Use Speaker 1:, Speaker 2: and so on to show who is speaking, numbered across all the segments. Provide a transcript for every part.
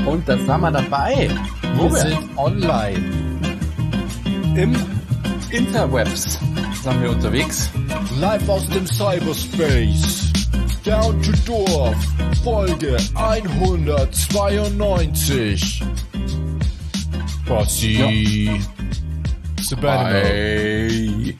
Speaker 1: Und da sind wir dabei.
Speaker 2: Wir sind online.
Speaker 1: Im Interwebs sind wir unterwegs.
Speaker 2: Live aus dem Cyberspace. Down to Dorf. Folge 192. Bossi.
Speaker 1: Ja.
Speaker 2: Hey.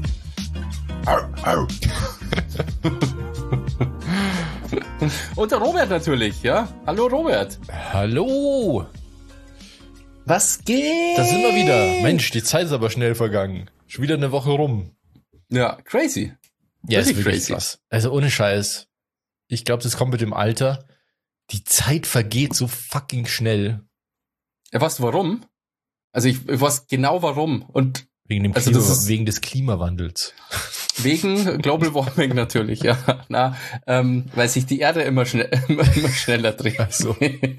Speaker 1: Und der Robert natürlich, ja? Hallo Robert.
Speaker 2: Hallo.
Speaker 1: Was geht?
Speaker 2: Da sind wir wieder. Mensch, die Zeit ist aber schnell vergangen. Schon wieder eine Woche rum.
Speaker 1: Ja, crazy.
Speaker 2: Ja, ist wirklich
Speaker 1: crazy.
Speaker 2: krass. Also ohne Scheiß. Ich glaube, das kommt mit dem Alter. Die Zeit vergeht so fucking schnell.
Speaker 1: Ja, weißt du warum? Also ich weiß genau warum. Und
Speaker 2: Wegen dem
Speaker 1: Also
Speaker 2: Klima,
Speaker 1: das ist-
Speaker 2: wegen des Klimawandels.
Speaker 1: wegen Global Warming natürlich, ja. Weil sich die Erde immer schneller dreht.
Speaker 2: Ach so.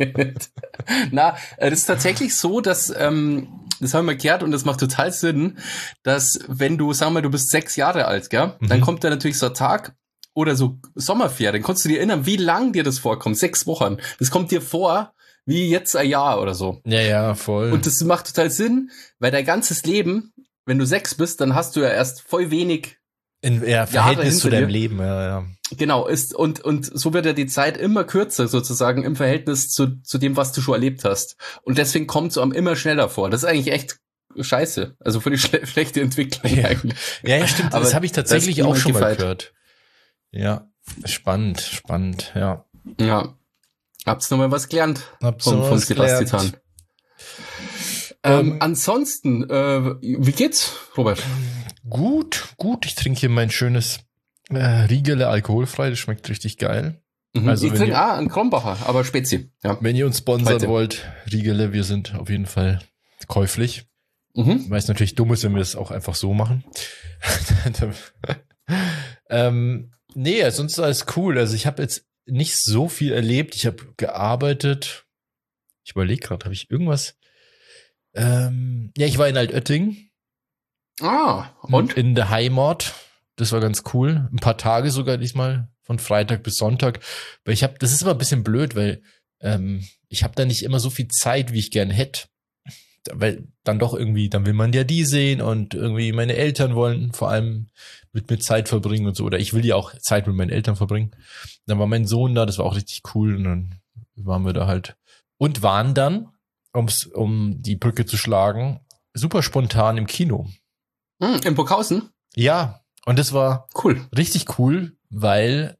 Speaker 1: Das ist tatsächlich so, dass, das haben wir gehört und das macht total Sinn, dass wenn du, sagen wir, du bist 6 Jahre alt, gell, dann kommt da natürlich so ein Tag oder so Sommerferien, kannst du dir erinnern, wie lang dir das vorkommt? 6 Wochen. Das kommt dir vor wie jetzt ein Jahr oder so.
Speaker 2: Ja, voll.
Speaker 1: Und das macht total Sinn, weil dein ganzes Leben, wenn du 6 bist, dann hast du ja erst voll wenig,
Speaker 2: in Verhältnis zu
Speaker 1: hinter
Speaker 2: deinem
Speaker 1: dir.
Speaker 2: Leben, ja.
Speaker 1: genau, ist, und so wird ja die Zeit immer kürzer sozusagen im Verhältnis zu dem, was du schon erlebt hast. Und deswegen kommt es einem immer schneller vor. Das ist eigentlich echt scheiße. Also für die schlechte Entwicklung
Speaker 2: Ja.
Speaker 1: eigentlich.
Speaker 2: Ja, stimmt.
Speaker 1: Aber
Speaker 2: Das habe ich tatsächlich
Speaker 1: das ist
Speaker 2: auch schon mal
Speaker 1: gefeit.
Speaker 2: gehört. Ja, spannend, ja.
Speaker 1: Ja. Hab's nochmal was gelernt
Speaker 2: Hab's
Speaker 1: vom
Speaker 2: noch was
Speaker 1: Sebastian. Ansonsten, wie geht's, Robert?
Speaker 2: Gut. Ich trinke hier mein schönes Riegele alkoholfrei. Das schmeckt richtig geil. Also
Speaker 1: ich
Speaker 2: wenn
Speaker 1: trinke
Speaker 2: ihr-
Speaker 1: einen Kronbacher, aber Spezi. Ja.
Speaker 2: Wenn ihr uns sponsern
Speaker 1: Heute.
Speaker 2: wollt, Riegele, wir sind auf jeden Fall käuflich.
Speaker 1: Mhm.
Speaker 2: Weil es natürlich dumm ist, wenn wir es auch einfach so machen. Nee, sonst ist alles cool. Also ich habe jetzt nicht so viel erlebt. Ich habe gearbeitet. Ich überlege gerade, habe ich irgendwas? Ja, ich war in Altötting
Speaker 1: Und?
Speaker 2: in der Heimat. Das war ganz cool. Ein paar Tage sogar diesmal, von Freitag bis Sonntag. Weil das ist immer ein bisschen blöd, weil ich habe da nicht immer so viel Zeit, wie ich gern hätte. Weil dann doch irgendwie, dann will man ja die sehen und irgendwie meine Eltern wollen vor allem mit mir Zeit verbringen und so. Oder ich will ja auch Zeit mit meinen Eltern verbringen. Dann war mein Sohn da, das war auch richtig cool. Und dann waren wir da halt. Und waren dann, um die Brücke zu schlagen, super spontan im Kino.
Speaker 1: In Burghausen?
Speaker 2: Ja, und das war
Speaker 1: Cool.
Speaker 2: richtig cool, weil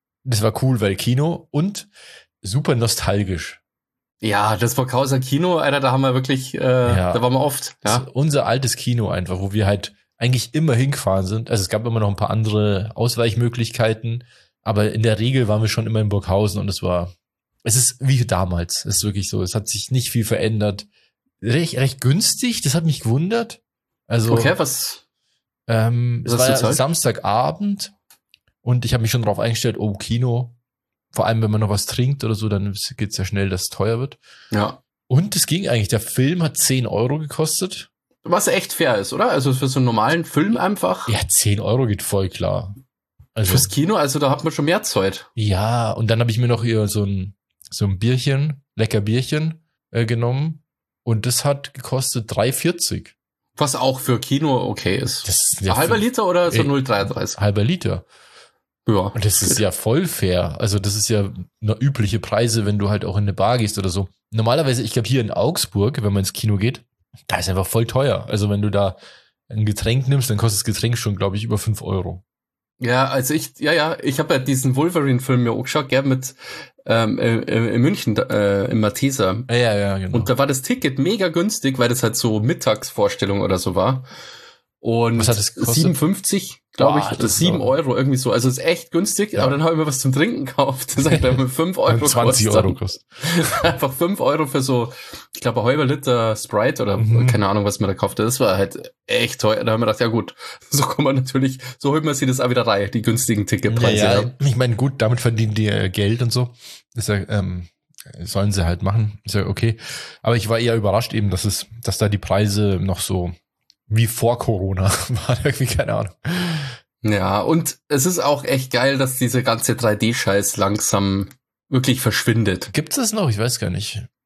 Speaker 2: Kino und super nostalgisch.
Speaker 1: Ja, das Burghauser Kino, Alter, da haben wir wirklich, da waren wir oft.
Speaker 2: Das
Speaker 1: Ja.
Speaker 2: ist unser altes Kino einfach, wo wir halt eigentlich immer hingefahren sind. Also es gab immer noch ein paar andere Ausweichmöglichkeiten, aber in der Regel waren wir schon immer in Burghausen und es ist wie damals. Es ist wirklich so. Es hat sich nicht viel verändert. Recht günstig, das hat mich gewundert. Also,
Speaker 1: Okay, was?
Speaker 2: es
Speaker 1: Was
Speaker 2: war ja
Speaker 1: zur Zeit?
Speaker 2: Samstagabend und ich habe mich schon darauf eingestellt, oh, Kino. Vor allem, wenn man noch was trinkt oder so, dann geht's ja schnell, dass es teuer wird.
Speaker 1: Ja.
Speaker 2: Und es ging eigentlich. Der Film hat 10 Euro gekostet.
Speaker 1: Was echt fair ist, oder? Also für so einen normalen Film einfach.
Speaker 2: Ja, 10 Euro geht voll klar. Also,
Speaker 1: Fürs Kino, also da hat man schon mehr Zeit.
Speaker 2: ja, und dann habe ich mir noch hier so ein Bierchen, lecker Bierchen genommen. Und das hat gekostet 3,40.
Speaker 1: Was auch für Kino okay ist.
Speaker 2: Das ist
Speaker 1: Ein
Speaker 2: ja
Speaker 1: halber Liter oder so
Speaker 2: Ey.
Speaker 1: 0,33?
Speaker 2: halber Liter.
Speaker 1: Ja.
Speaker 2: Und das ist ja voll fair. Also das ist ja nur übliche Preise, wenn du halt auch in eine Bar gehst oder so. Normalerweise, ich glaube hier in Augsburg, wenn man ins Kino geht, da ist einfach voll teuer. Also wenn du da ein Getränk nimmst, dann kostet das Getränk schon, glaube ich, über 5 Euro.
Speaker 1: Ja, also ich habe ja diesen Wolverine-Film mir auch geschaut, gell, mit in München, im Matheser.
Speaker 2: Ja, genau.
Speaker 1: Und da war das Ticket mega günstig, weil das halt so Mittagsvorstellung oder so war. Und
Speaker 2: Was hat das gekostet?
Speaker 1: 57, glaube ich,
Speaker 2: Boah,
Speaker 1: oder
Speaker 2: das ist
Speaker 1: 7
Speaker 2: auch-
Speaker 1: Euro, irgendwie so. Also es ist echt günstig,
Speaker 2: Ja.
Speaker 1: aber dann habe ich mir was zum Trinken gekauft. Das hat dann 5 Euro
Speaker 2: 20
Speaker 1: kostet.
Speaker 2: Euro kostet.
Speaker 1: Einfach 5 Euro für so, ich glaube, ein halber Liter Sprite oder keine Ahnung, was man da kaufte. Das war halt echt teuer. Da haben wir gedacht, ja gut, so kann man natürlich, so holt man sich das auch wieder rein, die günstigen Ticketpreise.
Speaker 2: Ja, ich meine, gut, damit verdienen die Geld und so. Ist ja, sollen sie halt machen. Ist ja okay. Aber ich war eher überrascht eben, dass da die Preise noch so wie vor Corona waren. Irgendwie, keine Ahnung.
Speaker 1: Ja, und es ist auch echt geil, dass dieser ganze 3D-Scheiß langsam wirklich verschwindet.
Speaker 2: Gibt's das noch? Ich weiß gar nicht.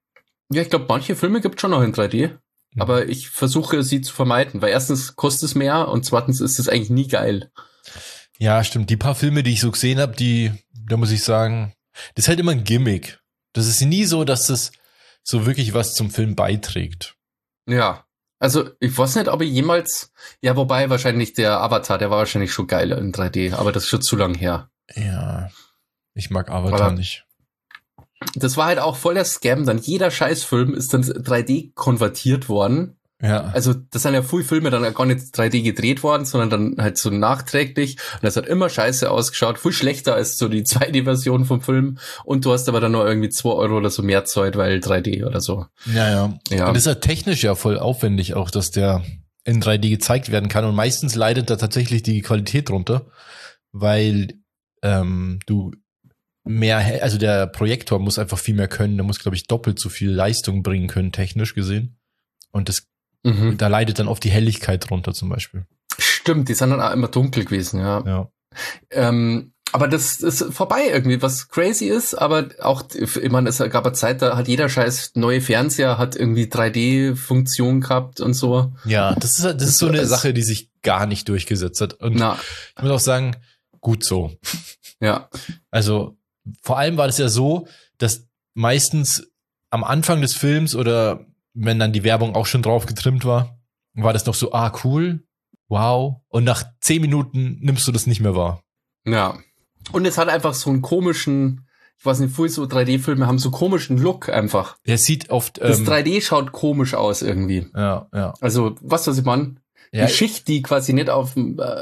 Speaker 1: Ja, ich glaube, manche Filme gibt es schon noch in 3D. Aber ich versuche, sie zu vermeiden, weil erstens kostet es mehr und zweitens ist es eigentlich nie geil.
Speaker 2: Ja, stimmt. Die paar Filme, die ich so gesehen habe, da muss ich sagen, das ist halt immer ein Gimmick. Das ist nie so, dass das so wirklich was zum Film beiträgt.
Speaker 1: Ja, also ich weiß nicht, ob ich jemals, ja, wobei wahrscheinlich der Avatar, der war wahrscheinlich schon geil in 3D, aber das ist schon zu lang her.
Speaker 2: Ja, ich mag Avatar nicht.
Speaker 1: Das war halt auch voll der Scam, dann jeder Scheißfilm ist dann 3D konvertiert worden.
Speaker 2: Ja.
Speaker 1: Also das sind ja viele Filme dann gar nicht 3D gedreht worden, sondern dann halt so nachträglich. Und das hat immer scheiße ausgeschaut, viel schlechter als so die 2D-Version vom Film. Und du hast aber dann nur irgendwie 2 Euro oder so mehr Zeit, weil 3D oder so.
Speaker 2: Ja. Und das ist ja technisch ja voll aufwendig auch, dass der in 3D gezeigt werden kann. Und meistens leidet da tatsächlich die Qualität drunter, weil du mehr, also der Projektor muss einfach viel mehr können. Der muss, glaube ich, doppelt so viel Leistung bringen können, technisch gesehen. Und da leidet dann oft die Helligkeit drunter zum Beispiel.
Speaker 1: Stimmt, die sind dann auch immer dunkel gewesen, ja. Aber das ist vorbei irgendwie, was crazy ist, aber auch, ich meine, es gab eine Zeit, da hat jeder scheiß neue Fernseher, hat irgendwie 3D-Funktion gehabt und so.
Speaker 2: Ja, das ist so eine Sache, die sich gar nicht durchgesetzt hat. Und ich muss auch sagen, gut so.
Speaker 1: Ja.
Speaker 2: Also, vor allem war das ja so, dass meistens am Anfang des Films oder wenn dann die Werbung auch schon drauf getrimmt war das noch so, cool, wow. Und nach 10 Minuten nimmst du das nicht mehr wahr.
Speaker 1: Ja. Und es hat einfach so einen komischen, ich weiß nicht, viele so 3D-Filme haben so komischen Look einfach.
Speaker 2: Der sieht oft...
Speaker 1: das 3D schaut komisch aus irgendwie.
Speaker 2: Ja.
Speaker 1: Also, was ich meine?
Speaker 2: Ja,
Speaker 1: die Schicht, die quasi nicht auf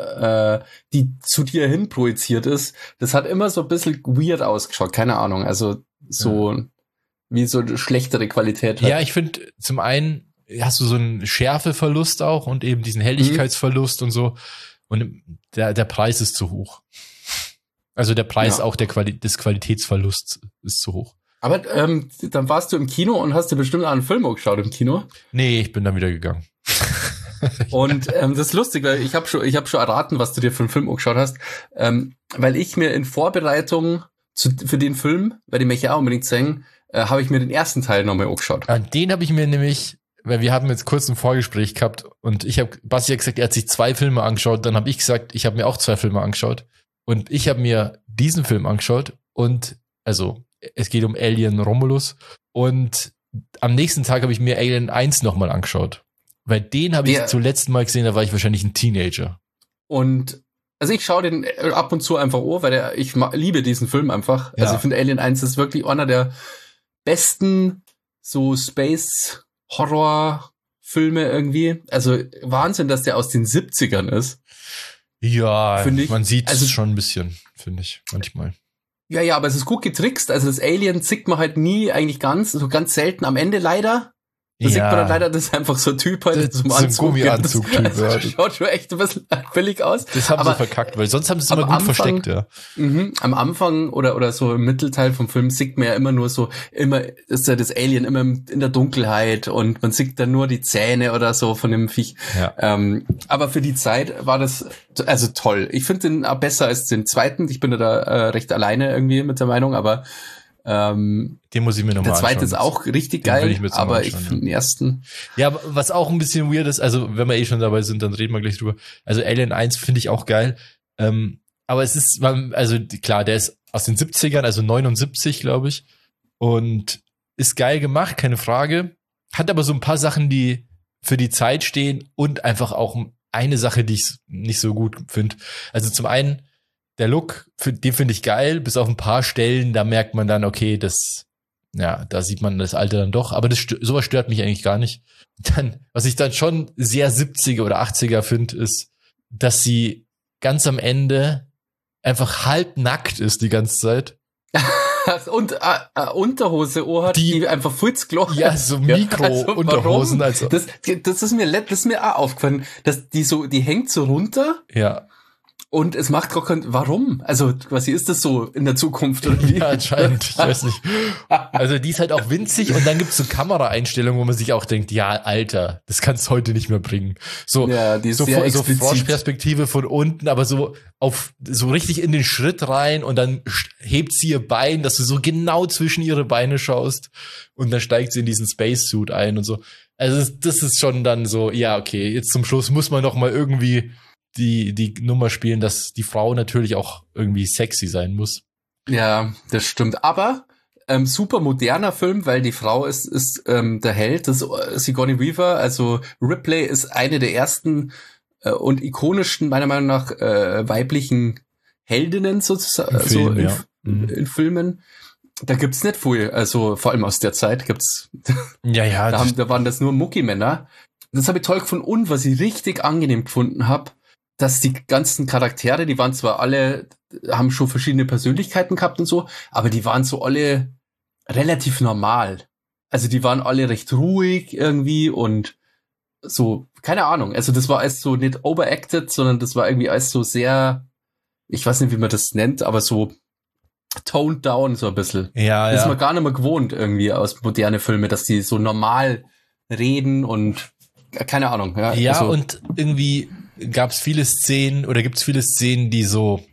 Speaker 1: die zu dir hin projiziert ist, das hat immer so ein bisschen weird ausgeschaut, keine Ahnung. Also so wie so eine schlechtere Qualität hat.
Speaker 2: Ja, ich finde, zum einen hast du so einen Schärfeverlust auch und eben diesen Helligkeitsverlust und so. Und der Preis ist zu hoch. Also der Preis auch des Qualitätsverlusts ist zu hoch.
Speaker 1: Aber dann warst du im Kino und hast dir bestimmt einen Film auch geschaut im Kino?
Speaker 2: Nee, ich bin dann wieder gegangen.
Speaker 1: Und das ist lustig, weil ich hab schon erraten, was du dir für einen Film angeschaut hast, weil ich mir in Vorbereitung für den Film, weil ich mich ja auch unbedingt sehen, habe ich mir den ersten Teil nochmal angeschaut.
Speaker 2: Den habe ich mir nämlich, weil wir haben jetzt kurz ein Vorgespräch gehabt und Basti hat gesagt, er hat sich 2 Filme angeschaut, dann habe ich gesagt, ich habe mir auch 2 Filme angeschaut und ich habe mir diesen Film angeschaut und, also es geht um Alien Romulus und am nächsten Tag habe ich mir Alien 1 nochmal angeschaut. Weil den habe ich zuletzt mal gesehen, da war ich wahrscheinlich ein Teenager. Und also ich schaue den ab und zu einfach weil ich liebe diesen Film einfach. Also ich finde Alien 1 ist wirklich einer der besten so Space-Horror-Filme irgendwie. Also Wahnsinn, dass der aus den 70ern ist. Ja, man sieht es schon ein bisschen, finde ich, manchmal.
Speaker 1: Ja, aber es ist gut getrickst. Also das Alien sieht man halt nie eigentlich so ganz selten am Ende leider. Da sieht man dann leider, das ist einfach so ein Typ halt zum Anzug.
Speaker 2: So ein Gummianzug-Typ,
Speaker 1: das schaut schon echt ein bisschen billig aus.
Speaker 2: Das haben sie verkackt, weil sonst haben sie es immer gut versteckt, ja.
Speaker 1: Am Anfang oder so im Mittelteil vom Film sieht man ja immer nur so, ist ja das Alien immer in der Dunkelheit und man sieht dann nur die Zähne oder so von dem Viech.
Speaker 2: Ja.
Speaker 1: Aber für die Zeit war das also toll. Ich finde den auch besser als den zweiten. Ich bin da recht alleine irgendwie mit der Meinung, aber
Speaker 2: den muss ich mir nochmal anschauen.
Speaker 1: Der zweite ist auch richtig geil, aber ich finde den ersten.
Speaker 2: Ja, was auch ein bisschen weird ist, also wenn wir schon dabei sind, dann reden wir gleich drüber. Also Alien 1 finde ich auch geil. Aber es ist, also klar, der ist aus den 70ern, also 79, glaube ich. Und ist geil gemacht, keine Frage. Hat aber so ein paar Sachen, die für die Zeit stehen und einfach auch eine Sache, die ich nicht so gut finde. Also zum einen, der Look, den finde ich geil, bis auf ein paar Stellen, da merkt man dann, okay, da sieht man das Alter dann doch, aber sowas stört mich eigentlich gar nicht. Dann, was ich dann schon sehr 70er oder 80er finde, ist, dass sie ganz am Ende einfach halbnackt ist die ganze Zeit.
Speaker 1: Und Unterhose hat, die einfach Futzgloch.
Speaker 2: Ja, so Mikro-Unterhosen. Also
Speaker 1: das ist mir auch aufgefallen, dass die hängt so runter.
Speaker 2: Ja.
Speaker 1: Und es macht gar kein, warum? Also quasi ist das so in der Zukunft oder wie?
Speaker 2: Ja, anscheinend, ich weiß nicht. Also die ist halt auch winzig und dann gibt's so Kameraeinstellungen, wo man sich auch denkt, ja, Alter, das kannst du heute nicht mehr bringen. So,
Speaker 1: ja, die ist
Speaker 2: so,
Speaker 1: sehr
Speaker 2: so Froschperspektive von unten, aber so so richtig in den Schritt rein und dann hebt sie ihr Bein, dass du so genau zwischen ihre Beine schaust und dann steigt sie in diesen Spacesuit ein und so. Also das ist schon dann so, ja, okay, jetzt zum Schluss muss man noch mal irgendwie die Nummer spielen, dass die Frau natürlich auch irgendwie sexy sein muss.
Speaker 1: Ja, das stimmt. Aber super moderner Film, weil die Frau ist der Held, das ist Sigourney Weaver. Also Ripley ist eine der ersten und ikonischsten, meiner Meinung nach, weiblichen Heldinnen sozusagen,
Speaker 2: Film,
Speaker 1: so in Filmen. Da gibt's nicht viel, also vor allem aus der Zeit gibt's.
Speaker 2: Ja.
Speaker 1: Da waren das nur Muckimänner. Das habe ich toll gefunden und was ich richtig angenehm gefunden habe, dass die ganzen Charaktere, die waren zwar alle, haben schon verschiedene Persönlichkeiten gehabt und so, aber die waren so alle relativ normal. Also die waren alle recht ruhig irgendwie und so, keine Ahnung. Also das war alles so nicht overacted, sondern das war irgendwie alles so sehr, ich weiß nicht, wie man das nennt, aber so toned down so ein bisschen.
Speaker 2: Ja,
Speaker 1: das ist man gar nicht mehr gewohnt irgendwie aus moderne Filme, dass die so normal reden und keine Ahnung. Ja, also,
Speaker 2: und irgendwie gibt's viele Szenen, die so,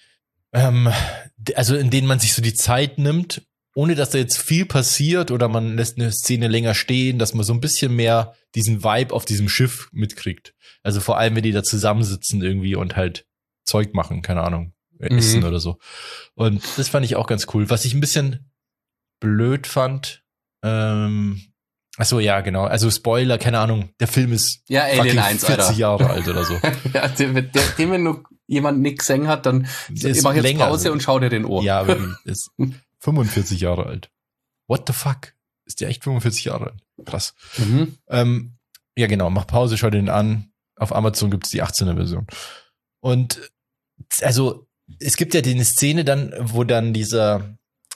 Speaker 2: also in denen man sich so die Zeit nimmt, ohne dass da jetzt viel passiert oder man lässt eine Szene länger stehen, dass man so ein bisschen mehr diesen Vibe auf diesem Schiff mitkriegt. Also vor allem, wenn die da zusammensitzen irgendwie und halt Zeug machen, keine Ahnung, essen oder so. Und das fand ich auch ganz cool. Was ich ein bisschen blöd fand, achso, ja, genau. Also Spoiler, keine Ahnung. Der Film ist
Speaker 1: ja, Alien 1,
Speaker 2: 40
Speaker 1: Alter.
Speaker 2: Jahre alt oder so.
Speaker 1: Ja, den, wenn nur jemand nicht gesehen hat, dann mach jetzt
Speaker 2: länger,
Speaker 1: Pause und schau dir den Ohr.
Speaker 2: Ja, aber ist 45 Jahre alt. What the fuck? Ist der echt 45 Jahre alt? Krass. Ja, genau. Mach Pause, schau dir den an. Auf Amazon gibt's die 18er Version. Und also es gibt ja die Szene dann, wo dann dieser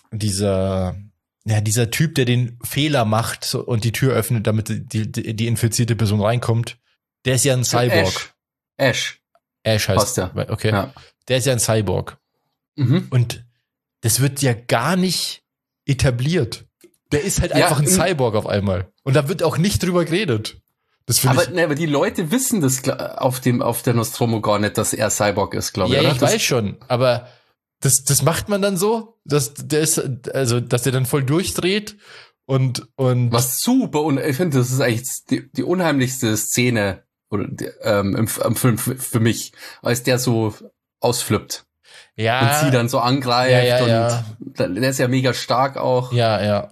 Speaker 2: Typ, der den Fehler macht und die Tür öffnet, damit die infizierte Person reinkommt, der ist ja ein Cyborg.
Speaker 1: Ash
Speaker 2: heißt
Speaker 1: passt ja.
Speaker 2: Okay.
Speaker 1: Ja.
Speaker 2: Der ist ja ein Cyborg. Und das wird ja gar nicht etabliert. Der ist halt einfach ein Cyborg auf einmal. Und da wird auch nicht drüber geredet.
Speaker 1: Aber die Leute wissen das auf der Nostromo gar nicht, dass er Cyborg ist, glaube ich.
Speaker 2: Ja, ich weiß schon, aber das macht man dann so, dass der dann voll durchdreht und
Speaker 1: was super, und ich finde, das ist eigentlich die unheimlichste Szene im Film für mich, als der so ausflippt.
Speaker 2: Ja.
Speaker 1: Und sie dann so angreift
Speaker 2: ja.
Speaker 1: Der ist ja mega stark auch.
Speaker 2: Ja.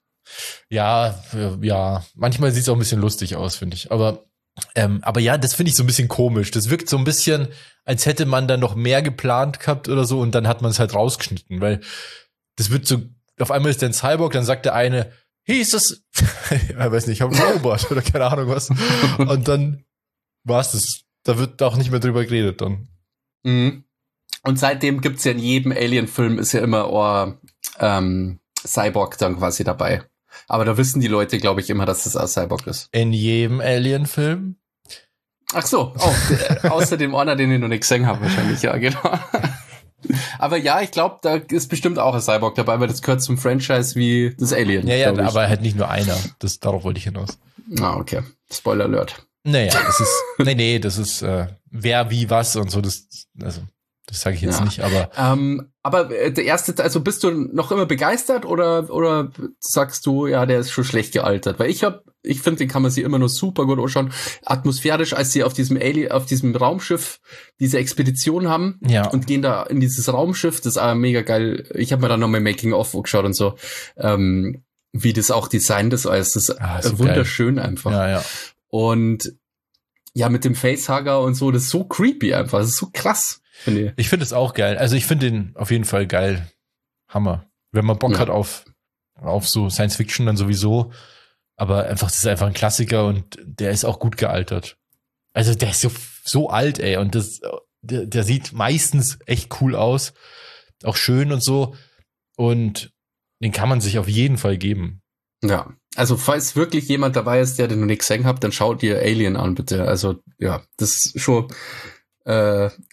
Speaker 2: Ja, manchmal sieht es auch ein bisschen lustig aus, finde ich. Aber ja, das finde ich so ein bisschen komisch. Das wirkt so ein bisschen, als hätte man dann noch mehr geplant gehabt oder so und dann hat man es halt rausgeschnitten, weil das wird so, auf einmal ist der ein Cyborg, dann sagt der eine, hey, ist das, ich weiß nicht, ich habe einen Robot oder keine Ahnung was. Und dann war's das. Da wird auch nicht mehr drüber geredet dann.
Speaker 1: Mhm. Und seitdem gibt's ja in jedem Alien-Film ist ja immer Cyborg dann quasi dabei. Aber da wissen die Leute, glaube ich, immer, dass das ein Cyborg ist.
Speaker 2: In jedem Alien-Film?
Speaker 1: Ach so, außer dem einer, den ich noch nicht gesehen habe wahrscheinlich, ja, genau. Aber ja, ich glaube, da ist bestimmt auch ein Cyborg dabei, weil das gehört zum Franchise wie das Alien.
Speaker 2: Ja, aber halt nicht nur einer. Darauf wollte ich hinaus.
Speaker 1: Ah, okay. Spoiler Alert.
Speaker 2: Naja, das ist, das ist wer, wie, was und so, das sage ich jetzt nicht, aber.
Speaker 1: Aber der erste, also bist du noch immer begeistert oder sagst du, ja, der ist schon schlecht gealtert? Weil ich finde, den kann man sich immer noch super gut anschauen. Atmosphärisch, als sie auf diesem Raumschiff diese Expedition haben und gehen da in dieses Raumschiff, das ist aber mega geil. Ich habe mir dann nochmal Making-of geschaut und so, wie das auch designt ist alles. Das ist wunderschön geil. Einfach.
Speaker 2: Ja.
Speaker 1: Und ja, mit dem Facehugger und so, das ist so creepy einfach. Das ist so krass.
Speaker 2: Ich finde es auch geil. Also ich finde den auf jeden Fall geil. Hammer. Wenn man Bock hat auf so Science Fiction, dann sowieso. Aber einfach, das ist einfach ein Klassiker und der ist auch gut gealtert. Also der ist so alt, ey. Und der sieht meistens echt cool aus. Auch schön und so. Und den kann man sich auf jeden Fall geben.
Speaker 1: Ja. Also falls wirklich jemand dabei ist, der den noch nicht gesehen hat, dann schaut dir Alien an, bitte. Also ja, das ist schon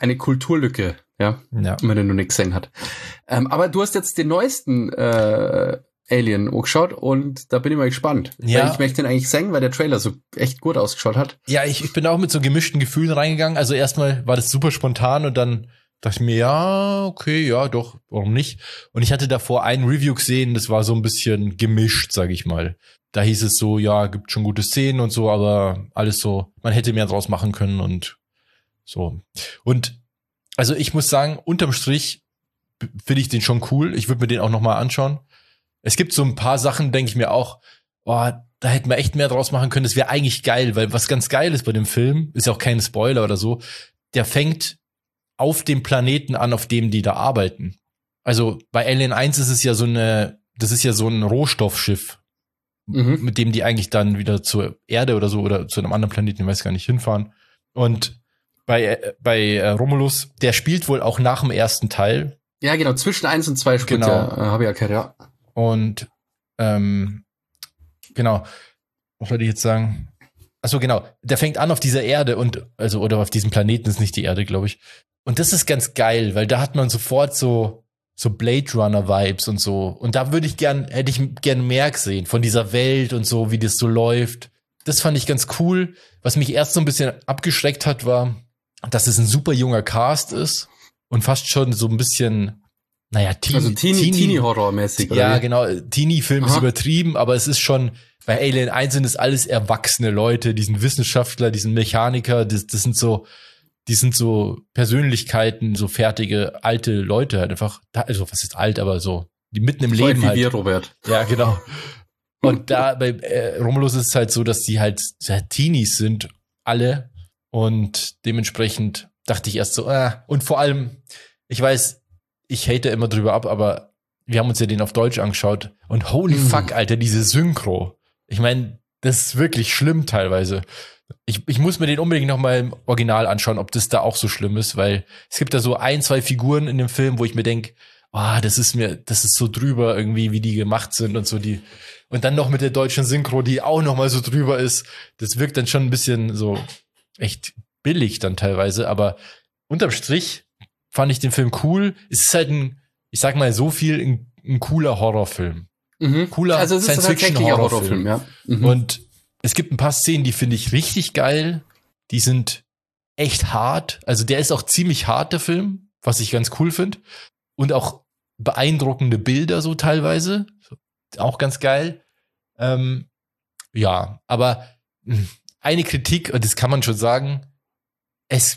Speaker 1: eine Kulturlücke, ja, wenn er nur nichts gesehen hat. Aber du hast jetzt den neuesten Alien angeschaut und da bin ich mal gespannt.
Speaker 2: Ja.
Speaker 1: Weil ich möchte den eigentlich sehen, weil der Trailer so echt gut ausgeschaut hat.
Speaker 2: Ja, ich bin auch mit so gemischten Gefühlen reingegangen. Also erstmal war das super spontan und dann dachte ich mir, ja, okay, ja, doch, warum nicht? Und ich hatte davor ein Review gesehen, das war so ein bisschen gemischt, sage ich mal. Da hieß es so, ja, gibt schon gute Szenen und so, aber alles so, man hätte mehr draus machen können und so. Und also ich muss sagen, unterm Strich finde ich den schon cool. Ich würde mir den auch nochmal anschauen. Es gibt so ein paar Sachen, denke ich mir auch, oh, da hätten wir echt mehr draus machen können. Das wäre eigentlich geil, weil was ganz geil ist bei dem Film, ist ja auch kein Spoiler oder so, der fängt auf dem Planeten an, auf dem die da arbeiten. Also bei Alien 1 ist es ja das ist ja so ein Rohstoffschiff, mit dem die eigentlich dann wieder zur Erde oder so oder zu einem anderen Planeten, ich weiß gar nicht, hinfahren. Und bei Romulus, der spielt wohl auch nach dem ersten Teil.
Speaker 1: Ja, genau, zwischen 1 und 2 spielt habe ich erkannt, ja.
Speaker 2: Und genau, was soll ich jetzt sagen? Achso, genau, der fängt an auf dieser Erde oder auf diesem Planeten, ist nicht die Erde, glaube ich. Und das ist ganz geil, weil da hat man sofort so Blade Runner Vibes und so. Und da hätte ich gern mehr gesehen von dieser Welt und so, wie das so läuft. Das fand ich ganz cool. Was mich erst so ein bisschen abgeschreckt hat, war, dass es ein super junger Cast ist und fast schon so ein bisschen, naja,
Speaker 1: Teenie-Horror-mäßig.
Speaker 2: Ja, genau. Teenie-Film ist übertrieben, aber es ist schon, bei Alien 1 sind es alles erwachsene Leute, die sind Wissenschaftler, die sind Mechaniker, die sind so Persönlichkeiten, so fertige, alte Leute halt einfach, also was ist alt, aber so, die mitten im Leben halt.
Speaker 1: Wie wir, Robert.
Speaker 2: Ja, genau. Und da bei Romulus ist es halt so, dass die halt Teenies sind, alle. Und dementsprechend dachte ich erst so, und vor allem, ich weiß, ich hate immer drüber ab, aber wir haben uns ja den auf Deutsch angeschaut und holy fuck, Alter, diese Synchro. Ich meine, das ist wirklich schlimm teilweise. Ich muss mir den unbedingt noch mal im Original anschauen, ob das da auch so schlimm ist, weil es gibt da so 1, 2 Figuren in dem Film, wo ich mir denke, das ist so drüber irgendwie, wie die gemacht sind und so und dann noch mit der deutschen Synchro, die auch noch mal so drüber ist. Das wirkt dann schon ein bisschen so echt billig dann teilweise, aber unterm Strich fand ich den Film cool. Es ist halt ich sag mal so viel, ein cooler Horrorfilm. Cooler
Speaker 1: also es ist
Speaker 2: Science-Fiction-Horrorfilm.
Speaker 1: Ja.
Speaker 2: Und es gibt ein paar Szenen, die finde ich richtig geil. Die sind echt hart. Also der ist auch ziemlich hart, der Film, was ich ganz cool finde. Und auch beeindruckende Bilder so teilweise. Auch ganz geil. Ja, aber eine Kritik, und das kann man schon sagen, das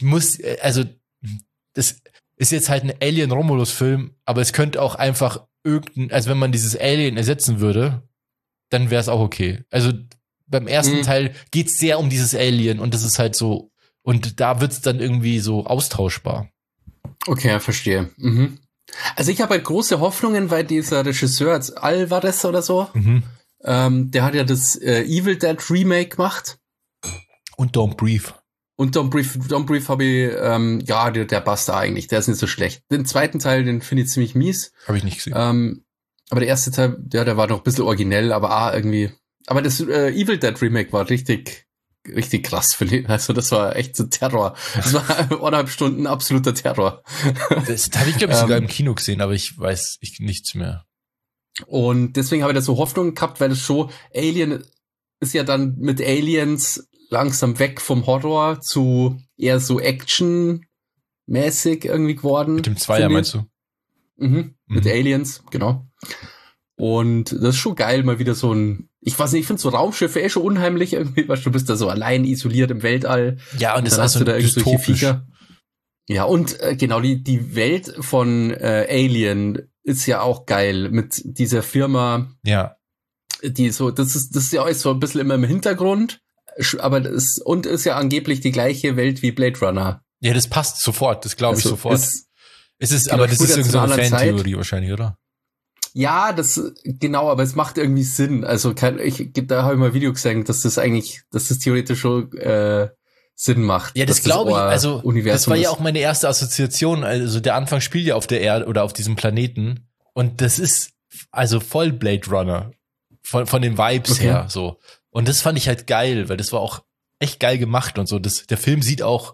Speaker 2: ist jetzt halt ein Alien-Romulus-Film, aber es könnte auch einfach also wenn man dieses Alien ersetzen würde, dann wäre es auch okay. Also beim ersten Teil geht's sehr um dieses Alien und das ist halt so, und da wird's dann irgendwie so austauschbar.
Speaker 1: Okay, ja, verstehe. Also ich habe halt große Hoffnungen, weil dieser Regisseur, Alvarez oder so, der hat ja das Evil Dead Remake gemacht.
Speaker 2: Und Don't Breathe.
Speaker 1: Und Don't Breathe habe ich, der passt da eigentlich, der ist nicht so schlecht. Den zweiten Teil, den finde ich ziemlich mies.
Speaker 2: Habe ich nicht gesehen.
Speaker 1: Aber der erste Teil, der war noch ein bisschen originell, aber irgendwie. Aber das Evil Dead Remake war richtig, richtig krass, finde ich. Also das war echt so Terror. Das war 1,5 Stunden absoluter Terror.
Speaker 2: Das habe ich, glaube ich, sogar im Kino gesehen, aber ich weiß nichts mehr.
Speaker 1: Und deswegen habe ich da so Hoffnung gehabt, weil das schon Alien ist ja dann mit Aliens langsam weg vom Horror zu eher so Action-mäßig irgendwie geworden.
Speaker 2: Mit dem Zweier meinst du?
Speaker 1: Mit Aliens, genau. Und das ist schon geil, mal wieder so ich weiß nicht, ich finde so Raumschiffe schon unheimlich irgendwie, weil du bist da so allein isoliert im Weltall.
Speaker 2: Ja, und das
Speaker 1: dann
Speaker 2: ist so dystopisch.
Speaker 1: Ja, und genau, die Welt von Alien ist ja auch geil mit dieser Firma.
Speaker 2: Ja.
Speaker 1: Die so, das ist ja alles so ein bisschen immer im Hintergrund, aber ist ja angeblich die gleiche Welt wie Blade Runner.
Speaker 2: Ja, das passt sofort, das glaube ich sofort.
Speaker 1: Genau,
Speaker 2: aber das ist irgendwie so eine Fantheorie wahrscheinlich, oder?
Speaker 1: Ja, genau, aber es macht irgendwie Sinn. Also da habe ich mal ein Video gesehen, dass das theoretisch schon Sinn macht.
Speaker 2: Ja, das glaube ich. Also
Speaker 1: Universum
Speaker 2: das war ja auch meine erste Assoziation. Also der Anfang spielt ja auf der Erde oder auf diesem Planeten und das ist also voll Blade Runner von den Vibes her so. Und das fand ich halt geil, weil das war auch echt geil gemacht und so. Der Film sieht auch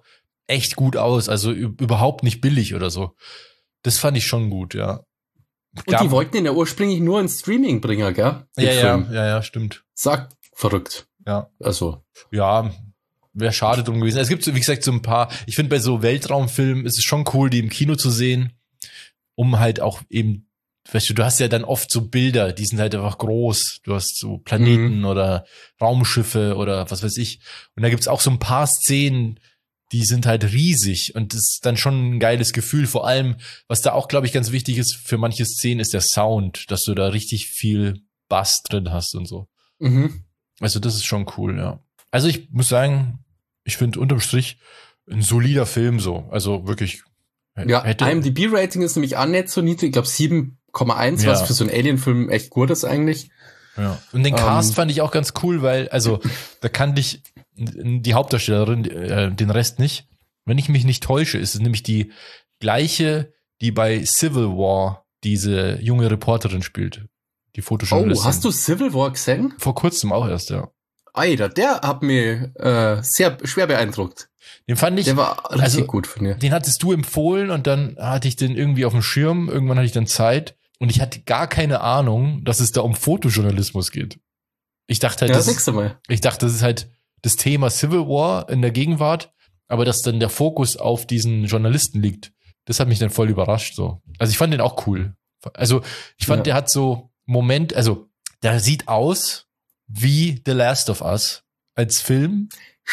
Speaker 2: echt gut aus, also überhaupt nicht billig oder so. Das fand ich schon gut, ja.
Speaker 1: Und die wollten ihn ja ursprünglich nur in Streaming bringen, gell?
Speaker 2: Ja, stimmt.
Speaker 1: Sag, verrückt.
Speaker 2: Ja.
Speaker 1: Also.
Speaker 2: Ja, wäre schade drum gewesen. Es gibt, wie gesagt, so ein paar, ich finde bei so Weltraumfilmen ist es schon cool, die im Kino zu sehen, um halt auch eben, weißt du hast ja dann oft so Bilder, die sind halt einfach groß. Du hast so Planeten oder Raumschiffe oder was weiß ich. Und da gibt's auch so ein paar Szenen, die sind halt riesig und das ist dann schon ein geiles Gefühl. Vor allem, was da auch, glaube ich, ganz wichtig ist für manche Szenen, ist der Sound, dass du da richtig viel Bass drin hast und so.
Speaker 1: Mhm.
Speaker 2: Also das ist schon cool, ja. Also ich muss sagen, ich finde unterm Strich ein solider Film so. Also wirklich.
Speaker 1: Ja, IMDb-Rating ist nämlich auch nicht so niedrig. Ich glaube 7,1, was für so einen Alien-Film echt gut ist eigentlich.
Speaker 2: Ja. Und den Cast fand ich auch ganz cool, weil, also, da kannte ich die Hauptdarstellerin, den Rest nicht. Wenn ich mich nicht täusche, ist es nämlich die gleiche, die bei Civil War diese junge Reporterin spielt. Die Fotojournalistin.
Speaker 1: Oh, hast du Civil War gesehen?
Speaker 2: Vor kurzem auch erst, ja.
Speaker 1: Alter, der hat mich sehr schwer beeindruckt.
Speaker 2: Den fand ich.
Speaker 1: Der war richtig gut von dir.
Speaker 2: Den hattest du empfohlen und dann hatte ich den irgendwie auf dem Schirm. Irgendwann hatte ich dann Zeit und ich hatte gar keine Ahnung, dass es da um Fotojournalismus geht. Ich dachte halt, das ist halt das Thema Civil War in der Gegenwart, aber dass dann der Fokus auf diesen Journalisten liegt, das hat mich dann voll überrascht, so. Also ich fand den auch cool. Also ich fand, der hat so also der sieht aus wie The Last of Us als Film.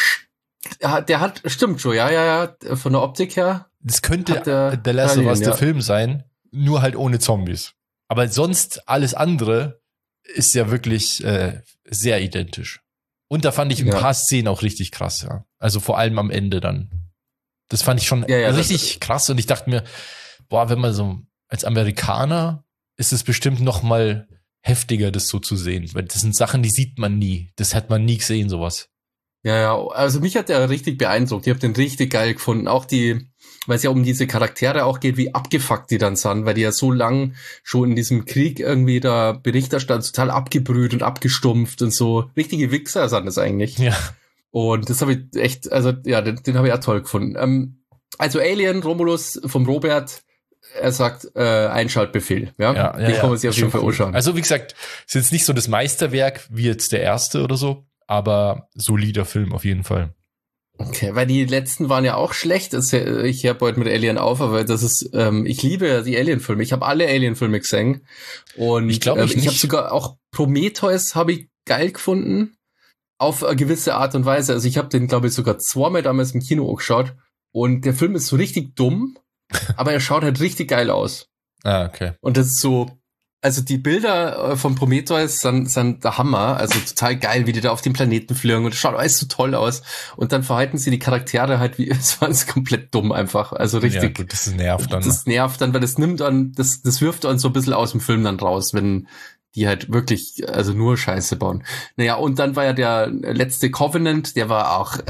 Speaker 1: Ja, der hat, stimmt schon, ja, von der Optik her.
Speaker 2: Das könnte The Last of Us der Film sein, nur halt ohne Zombies. Aber sonst alles andere ist ja wirklich sehr identisch. Und da fand ich ein paar Szenen auch richtig krass, ja. Also vor allem am Ende dann. Das fand ich schon richtig krass und ich dachte mir, boah, wenn man so als Amerikaner ist es bestimmt noch mal heftiger, das so zu sehen. Weil das sind Sachen, die sieht man nie. Das hat man nie gesehen, sowas.
Speaker 1: Ja, also mich hat der richtig beeindruckt. Ich habe den richtig geil gefunden. Auch weil es ja um diese Charaktere auch geht, wie abgefuckt die dann sind, weil die ja so lang schon in diesem Krieg irgendwie da Berichterstatter total abgebrüht und abgestumpft und so. Richtige Wichser sind das eigentlich.
Speaker 2: Ja.
Speaker 1: Und das habe ich echt, also ja, den habe ich auch toll gefunden. Also Alien, Romulus vom Robert, er sagt Einschaltbefehl. Ja, den kann man sich auf jeden Fall anschauen.
Speaker 2: Also wie gesagt, ist jetzt nicht so das Meisterwerk wie jetzt der erste oder so, aber solider Film auf jeden Fall.
Speaker 1: Okay, weil die letzten waren ja auch schlecht. Ich höre heute mit Alien auf, aber das ist, ich liebe die Alien-Filme. Ich habe alle Alien-Filme gesehen. Und
Speaker 2: ich glaube,
Speaker 1: ich habe sogar auch Prometheus habe ich geil gefunden. Auf eine gewisse Art und Weise. Also ich habe den, glaube ich, sogar zweimal damals im Kino angeschaut. Und der Film ist so richtig dumm, aber er schaut halt richtig geil aus.
Speaker 2: Ah, okay.
Speaker 1: Und das ist so, also die Bilder von Prometheus sind der Hammer, also total geil, wie die da auf den Planeten fliegen und das schaut alles so toll aus. Und dann verhalten sie die Charaktere halt wie, es war komplett dumm einfach, also richtig. Ja,
Speaker 2: gut, das nervt dann.
Speaker 1: Das nervt dann, weil das nimmt dann, das wirft dann so ein bisschen aus dem Film dann raus, wenn die halt wirklich, also nur Scheiße bauen. Naja, und dann war ja der letzte Covenant, der war auch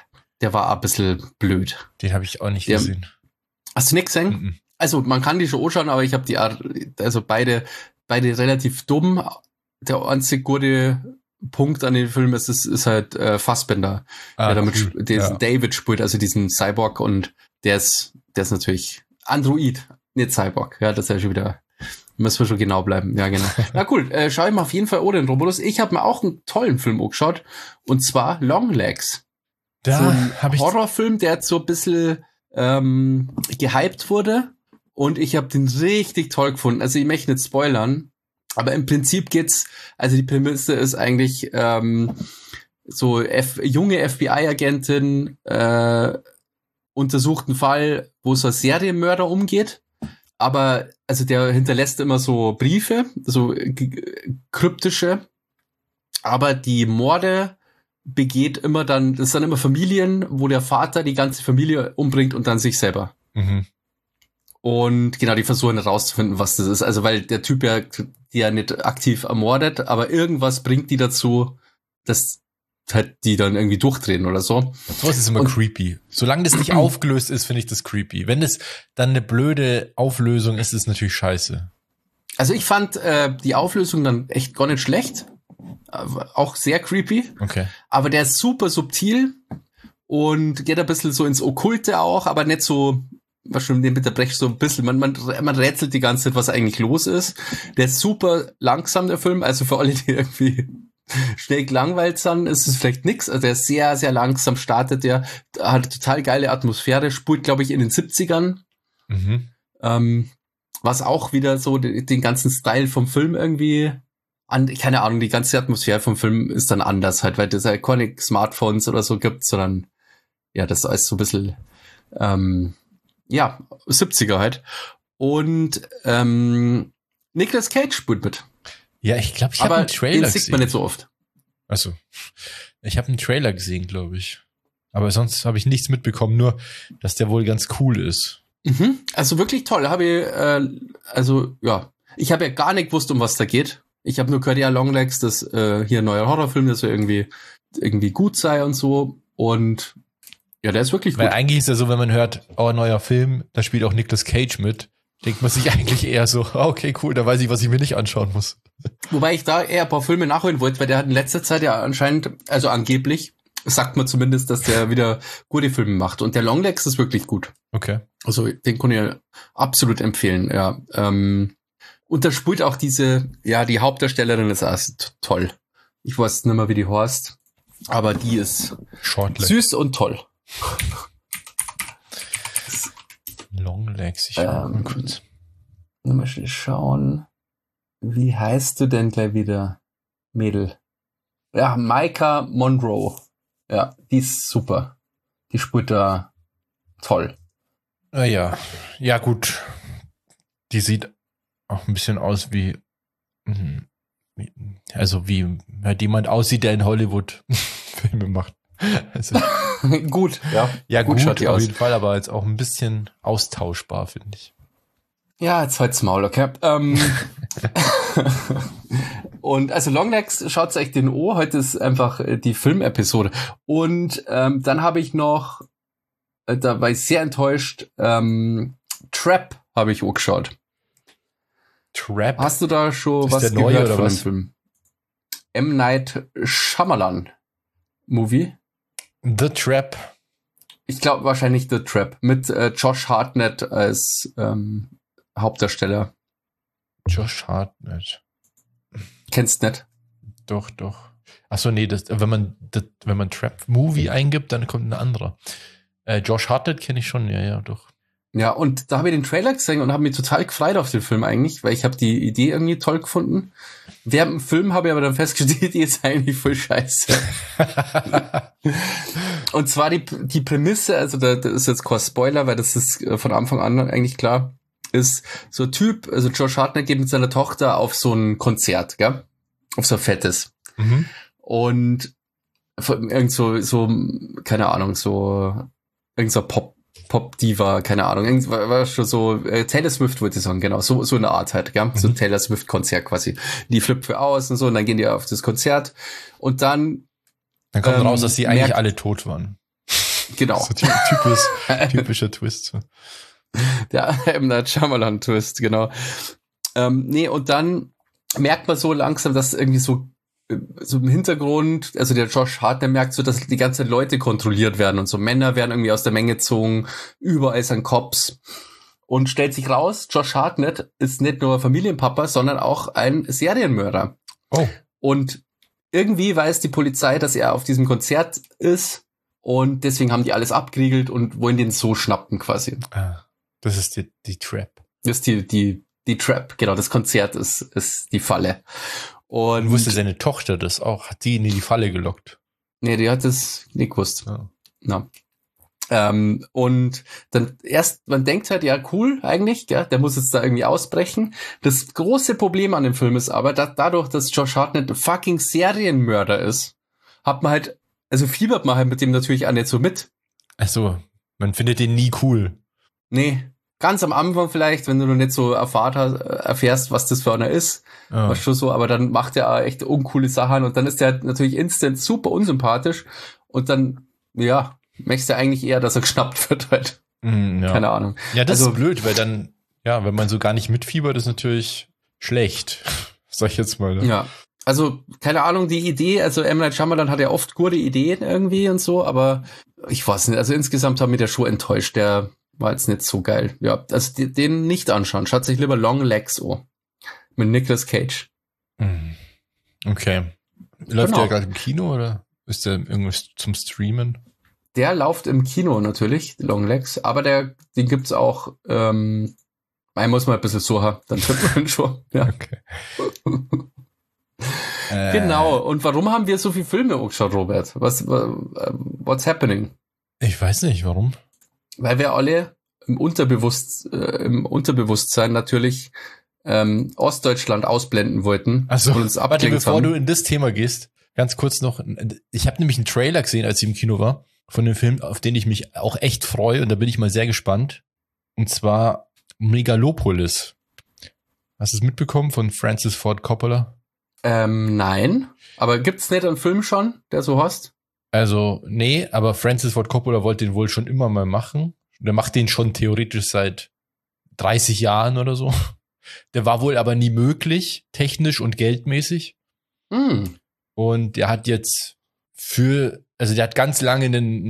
Speaker 1: ein bisschen blöd.
Speaker 2: Den habe ich auch nicht gesehen.
Speaker 1: Hast du nichts gesehen?
Speaker 2: Mm-mm.
Speaker 1: Also man kann die schon anschauen, aber ich habe also beide relativ dumm. Der einzige gute Punkt an den Film ist halt Fassbender, der damit diesen David spielt, also diesen Cyborg, und der ist natürlich Android, nicht Cyborg. Ja, das ist ja schon wieder, müssen wir schon genau bleiben. Ja, genau. Na cool, schau ich mal auf jeden Fall den Romulus. Ich habe mir auch einen tollen Film angeschaut, und zwar Longlegs.
Speaker 2: Da
Speaker 1: so ein Horrorfilm, der jetzt so ein bisschen gehypt wurde. Und ich habe den richtig toll gefunden. Also ich möchte nicht spoilern, aber im Prinzip geht's, also die Prämisse ist eigentlich so junge FBI-Agentin untersucht einen Fall, wo so ein Serienmörder umgeht. Aber also der hinterlässt immer so Briefe, so kryptische. Aber die Morde begeht immer dann, das sind immer Familien, wo der Vater die ganze Familie umbringt und dann sich selber.
Speaker 2: Mhm.
Speaker 1: Und genau, die versuchen herauszufinden, was das ist. Also weil der Typ die ja nicht aktiv ermordet, aber irgendwas bringt die dazu, dass halt die dann irgendwie durchdrehen oder so.
Speaker 2: Sowas ist immer creepy. Solange das nicht aufgelöst ist, finde ich das creepy. Wenn es dann eine blöde Auflösung ist, ist es natürlich scheiße.
Speaker 1: Also ich fand die Auflösung dann echt gar nicht schlecht. Auch sehr creepy.
Speaker 2: Okay.
Speaker 1: Aber der ist super subtil. und geht ein bisschen so ins Okkulte auch, aber nicht so, was schon mit der Brech so ein bisschen, man rätselt die ganze Zeit, was eigentlich los ist. Der ist super langsam, der Film, also für alle, die irgendwie schnell gelangweilt sind, ist es vielleicht nix. Also der ist sehr, sehr langsam startet, der hat total geile Atmosphäre, spult, glaube ich, in den 70ern. Was auch wieder so den ganzen Style vom Film irgendwie keine Ahnung, die ganze Atmosphäre vom Film ist dann anders halt, weil es ja keine Smartphones oder so gibt, sondern ja, das ist alles so ein bisschen 70er halt. Und Nicolas Cage spielt mit.
Speaker 2: Ja, ich glaube, ich habe einen Trailer gesehen.
Speaker 1: Den sieht man nicht so oft.
Speaker 2: Achso. Ich habe einen Trailer gesehen, glaube ich. Aber sonst habe ich nichts mitbekommen, nur, dass der wohl ganz cool ist.
Speaker 1: Also wirklich toll. Ich habe ja gar nicht gewusst, um was da geht. Ich habe nur gehört, ja, Longlegs, das hier ein neuer Horrorfilm, der so irgendwie gut sei und so. Und ja, der ist wirklich gut.
Speaker 2: Weil eigentlich ist ja so, wenn man hört, ein neuer Film, da spielt auch Nicolas Cage mit, denkt man sich eigentlich eher so, okay, cool, da weiß ich, was ich mir nicht anschauen muss.
Speaker 1: Wobei ich da eher ein paar Filme nachholen wollte, weil der hat in letzter Zeit ja anscheinend, also angeblich, sagt man zumindest, dass der wieder gute Filme macht. Und der Longlegs ist wirklich gut.
Speaker 2: Okay.
Speaker 1: Also den kann ich absolut empfehlen, ja. Und da spielt auch die Hauptdarstellerin ist auch toll. Ich weiß nicht mehr, wie die heißt, aber die ist süß und toll.
Speaker 2: Longlegs, ich schau mal kurz.
Speaker 1: Mal schauen. Wie heißt du denn gleich wieder, Mädel? Ja, Maika Monroe. Ja, die ist super. Die spielt da toll.
Speaker 2: Ja, gut. Die sieht auch ein bisschen aus wie halt jemand aussieht, der in Hollywood Filme macht. Also,
Speaker 1: gut, ja.
Speaker 2: Ja, gut
Speaker 1: schaut die
Speaker 2: auf
Speaker 1: aus.
Speaker 2: jeden Fall, aber jetzt auch ein bisschen austauschbar, finde ich.
Speaker 1: Ja, jetzt halt's Maul, okay. Und also Longlegs, schaut's euch den an. Heute ist einfach die Filmepisode. Und dann habe ich noch, da war ich sehr enttäuscht, Trap habe ich auch geschaut.
Speaker 2: Trap?
Speaker 1: Hast du da schon
Speaker 2: ist
Speaker 1: was
Speaker 2: der neue
Speaker 1: gehört
Speaker 2: oder
Speaker 1: von
Speaker 2: was?
Speaker 1: dem Film? M. Night Shyamalan Movie.
Speaker 2: The Trap.
Speaker 1: Ich glaube wahrscheinlich The Trap. Mit Josh Hartnett als Hauptdarsteller.
Speaker 2: Josh Hartnett.
Speaker 1: Kennst nicht?
Speaker 2: Doch. Achso, nee, wenn man Trap Movie eingibt, dann kommt ein anderer. Josh Hartnett kenne ich schon, ja, doch.
Speaker 1: Ja, und da habe ich den Trailer gesehen und habe mich total gefreut auf den Film eigentlich, weil ich habe die Idee irgendwie toll gefunden. Während dem Film habe ich aber dann festgestellt, die Idee ist eigentlich voll scheiße. Und zwar die Prämisse, also das ist jetzt kein Spoiler, weil das ist von Anfang an eigentlich klar, ist so ein Typ, also Josh Hartnett geht mit seiner Tochter auf so ein Konzert, gell? Auf so ein fettes. Und irgend so, keine Ahnung, so irgend so Pop-Diva, keine Ahnung, war schon so, Taylor Swift wollte ich sagen, genau, so eine Art halt, gell? So ein Taylor Swift-Konzert quasi. Die flippt für aus und so, und dann gehen die auf das Konzert und dann
Speaker 2: kommt raus, dass sie eigentlich alle tot waren.
Speaker 1: Genau.
Speaker 2: So typischer Twist.
Speaker 1: Der M. Night Shyamalan Twist, genau. Und dann merkt man so langsam, dass irgendwie so im Hintergrund, also der Josh Hartnett merkt so, dass die ganze Zeit Leute kontrolliert werden und so Männer werden irgendwie aus der Menge gezogen, überall sind Cops und stellt sich raus, Josh Hartnett ist nicht nur Familienpapa, sondern auch ein Serienmörder.
Speaker 2: Oh.
Speaker 1: Und irgendwie weiß die Polizei, dass er auf diesem Konzert ist und deswegen haben die alles abgeriegelt und wollen den so schnappen quasi.
Speaker 2: Das ist die Trap.
Speaker 1: Das ist die Trap, genau, das Konzert ist die Falle. Und
Speaker 2: wusste seine Tochter das auch? Hat die in die Falle gelockt?
Speaker 1: Nee, die hat das nicht gewusst.
Speaker 2: Oh.
Speaker 1: Ja. Und dann man denkt halt, ja, cool eigentlich, gell? Der muss jetzt da irgendwie ausbrechen. Das große Problem an dem Film ist aber, dass dadurch, dass Josh Hartnett ein fucking Serienmörder ist, fiebert man halt mit dem natürlich auch nicht so mit.
Speaker 2: Ach so, man findet den nie cool.
Speaker 1: Nee. Ganz am Anfang vielleicht, wenn du noch nicht so erfährst, was das für einer ist, was schon so, aber dann macht er auch echt uncoole Sachen und dann ist der natürlich instant super unsympathisch und dann, ja, möchtest du eigentlich eher, dass er geschnappt wird halt.
Speaker 2: Ja.
Speaker 1: Keine Ahnung.
Speaker 2: Ja, das ist blöd, weil dann, ja, wenn man so gar nicht mitfiebert, ist natürlich schlecht. Sag ich jetzt mal. Ne?
Speaker 1: Ja. Also, keine Ahnung, die Idee, also M. Night Shyamalan hat ja oft gute Ideen irgendwie und so, aber ich weiß nicht, also insgesamt hat mich der Show enttäuscht, der war jetzt nicht so geil. Ja, also den nicht anschauen, schaut sich lieber Long Legs an. Mit Nicolas Cage.
Speaker 2: Okay. Läuft
Speaker 1: Genau.
Speaker 2: der gerade im Kino oder ist der irgendwas zum Streamen?
Speaker 1: Der läuft im Kino natürlich, Long Legs, aber den gibt's auch, man muss mal ein bisschen suchen, dann findet man ihn schon. Ja.
Speaker 2: Okay.
Speaker 1: Genau, und warum haben wir so viele Filme angeschaut, Robert? What's happening?
Speaker 2: Ich weiß nicht, warum.
Speaker 1: Weil wir alle im Unterbewusstsein natürlich Ostdeutschland ausblenden wollten.
Speaker 2: Also,
Speaker 1: und uns
Speaker 2: warte,
Speaker 1: abgelenkt
Speaker 2: bevor
Speaker 1: haben.
Speaker 2: du in das Thema gehst, ganz kurz noch. Ich habe nämlich einen Trailer gesehen, als ich im Kino war, von dem Film, auf den ich mich auch echt freue und da bin ich mal sehr gespannt. Und zwar Megalopolis. Hast du es mitbekommen von Francis Ford Coppola?
Speaker 1: Nein, aber gibt's nicht einen Film schon, der so heißt?
Speaker 2: Also, nee, aber Francis Ford Coppola wollte den wohl schon immer mal machen. Der macht den schon theoretisch seit 30 Jahren oder so. Der war wohl aber nie möglich, technisch und geldmäßig. Und der hat jetzt der hat ganz lange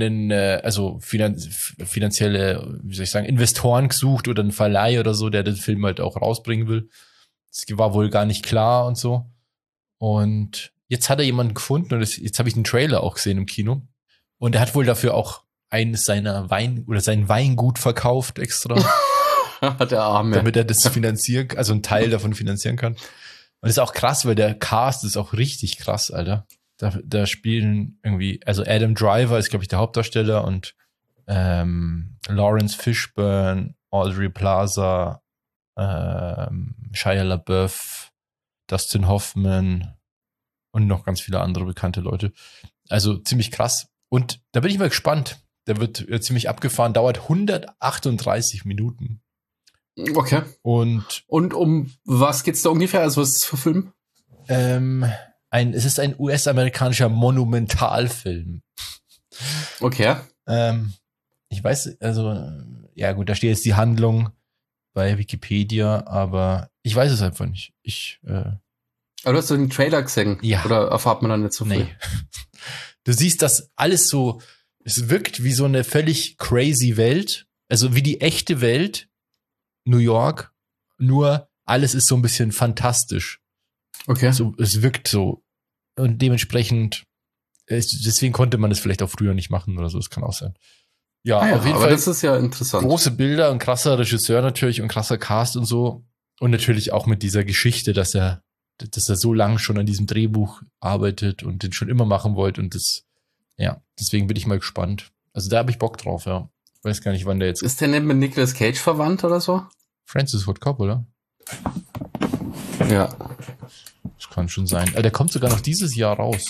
Speaker 2: finanzielle, wie soll ich sagen, Investoren gesucht oder einen Verleih oder so, der den Film halt auch rausbringen will. Das war wohl gar nicht klar und so. Und jetzt hat er jemanden gefunden und jetzt habe ich den Trailer auch gesehen im Kino. Und er hat wohl dafür auch sein Weingut verkauft extra.
Speaker 1: Der Arme.
Speaker 2: Damit er das also einen Teil davon finanzieren kann. Und das ist auch krass, weil der Cast ist auch richtig krass, Alter. Da spielen irgendwie, also Adam Driver ist, glaube ich, der Hauptdarsteller und Lawrence Fishburne, Audrey Plaza, Shia LaBeouf, Dustin Hoffman und noch ganz viele andere bekannte Leute. Also ziemlich krass. Und da bin ich mal gespannt. Der wird ziemlich abgefahren, dauert 138 Minuten.
Speaker 1: Okay.
Speaker 2: Und
Speaker 1: um was geht's da ungefähr? Also was ist das für Film?
Speaker 2: Es ist ein US-amerikanischer Monumentalfilm.
Speaker 1: Okay.
Speaker 2: Ich weiß, also, ja gut, da steht jetzt die Handlung bei Wikipedia, aber ich weiß es einfach nicht.
Speaker 1: Aber du hast den Trailer gesehen?
Speaker 2: Ja.
Speaker 1: Oder erfahrt man dann nicht so viel?
Speaker 2: Nee. Du siehst, dass alles so, es wirkt wie so eine völlig crazy Welt, also wie die echte Welt, New York, nur alles ist so ein bisschen fantastisch.
Speaker 1: Okay.
Speaker 2: So, es wirkt so. Und dementsprechend, deswegen konnte man das vielleicht auch früher nicht machen oder so, das kann auch sein. Ja, auf jeden
Speaker 1: aber
Speaker 2: Fall.
Speaker 1: Das ist ja interessant.
Speaker 2: Große Bilder und krasser Regisseur natürlich und krasser Cast und so. Und natürlich auch mit dieser Geschichte, dass er so lange schon an diesem Drehbuch arbeitet und den schon immer machen wollte. Und deswegen bin ich mal gespannt. Also da habe ich Bock drauf, ja. Ich weiß gar nicht, wann der jetzt...
Speaker 1: Ist der nicht mit Nicolas Cage verwandt oder so?
Speaker 2: Francis Ford Coppola?
Speaker 1: Ja.
Speaker 2: Das kann schon sein. Der kommt sogar noch dieses Jahr raus.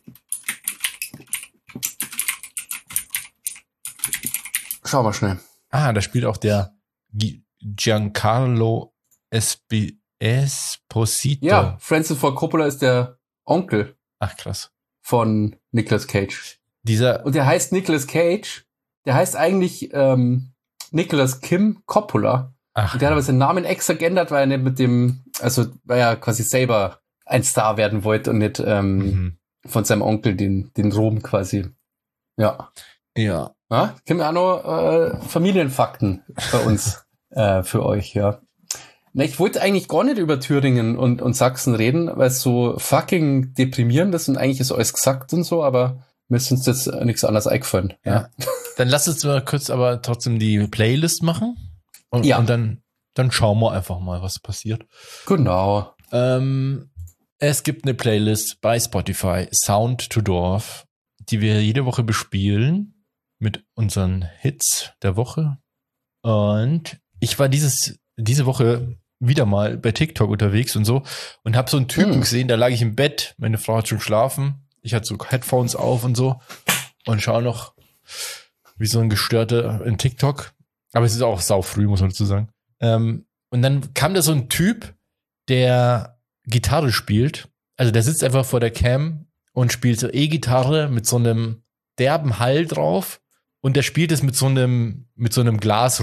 Speaker 1: Schau mal schnell.
Speaker 2: Da spielt auch der Giancarlo Esposito.
Speaker 1: Ja, Francis Ford Coppola ist der Onkel.
Speaker 2: Ach, krass.
Speaker 1: Von Nicolas Cage.
Speaker 2: Und
Speaker 1: der heißt Nicolas Cage. Der heißt eigentlich Nicolas Kim Coppola.
Speaker 2: Ach.
Speaker 1: Und der hat aber seinen Namen extra geändert, weil er nicht weil er quasi selber ein Star werden wollte und nicht von seinem Onkel den Ruhm quasi. Ja.
Speaker 2: Ja.
Speaker 1: Kennen wir auch noch Familienfakten bei uns für euch, ja. Na, ich wollte eigentlich gar nicht über Thüringen und Sachsen reden, weil es so fucking deprimierend ist und eigentlich ist alles gesagt und so, aber mir ist uns jetzt nichts anderes eingefallen.
Speaker 2: Ja. Dann lass uns mal kurz aber trotzdem die Playlist machen. Und dann schauen wir einfach mal, was passiert.
Speaker 1: Genau.
Speaker 2: Es gibt eine Playlist bei Spotify, Sound to Dorf, die wir jede Woche bespielen mit unseren Hits der Woche. Und ich war diese Woche wieder mal bei TikTok unterwegs und so und habe so einen Typen gesehen, da lag ich im Bett, meine Frau hat schon geschlafen, ich hatte so Headphones auf und so und schaue noch wie so ein Gestörter in TikTok, aber es ist auch saufrüh, muss man dazu sagen. Und dann kam da so ein Typ, der Gitarre spielt, also der sitzt einfach vor der Cam und spielt so E-Gitarre mit so einem derben Hall drauf und der spielt es mit so einem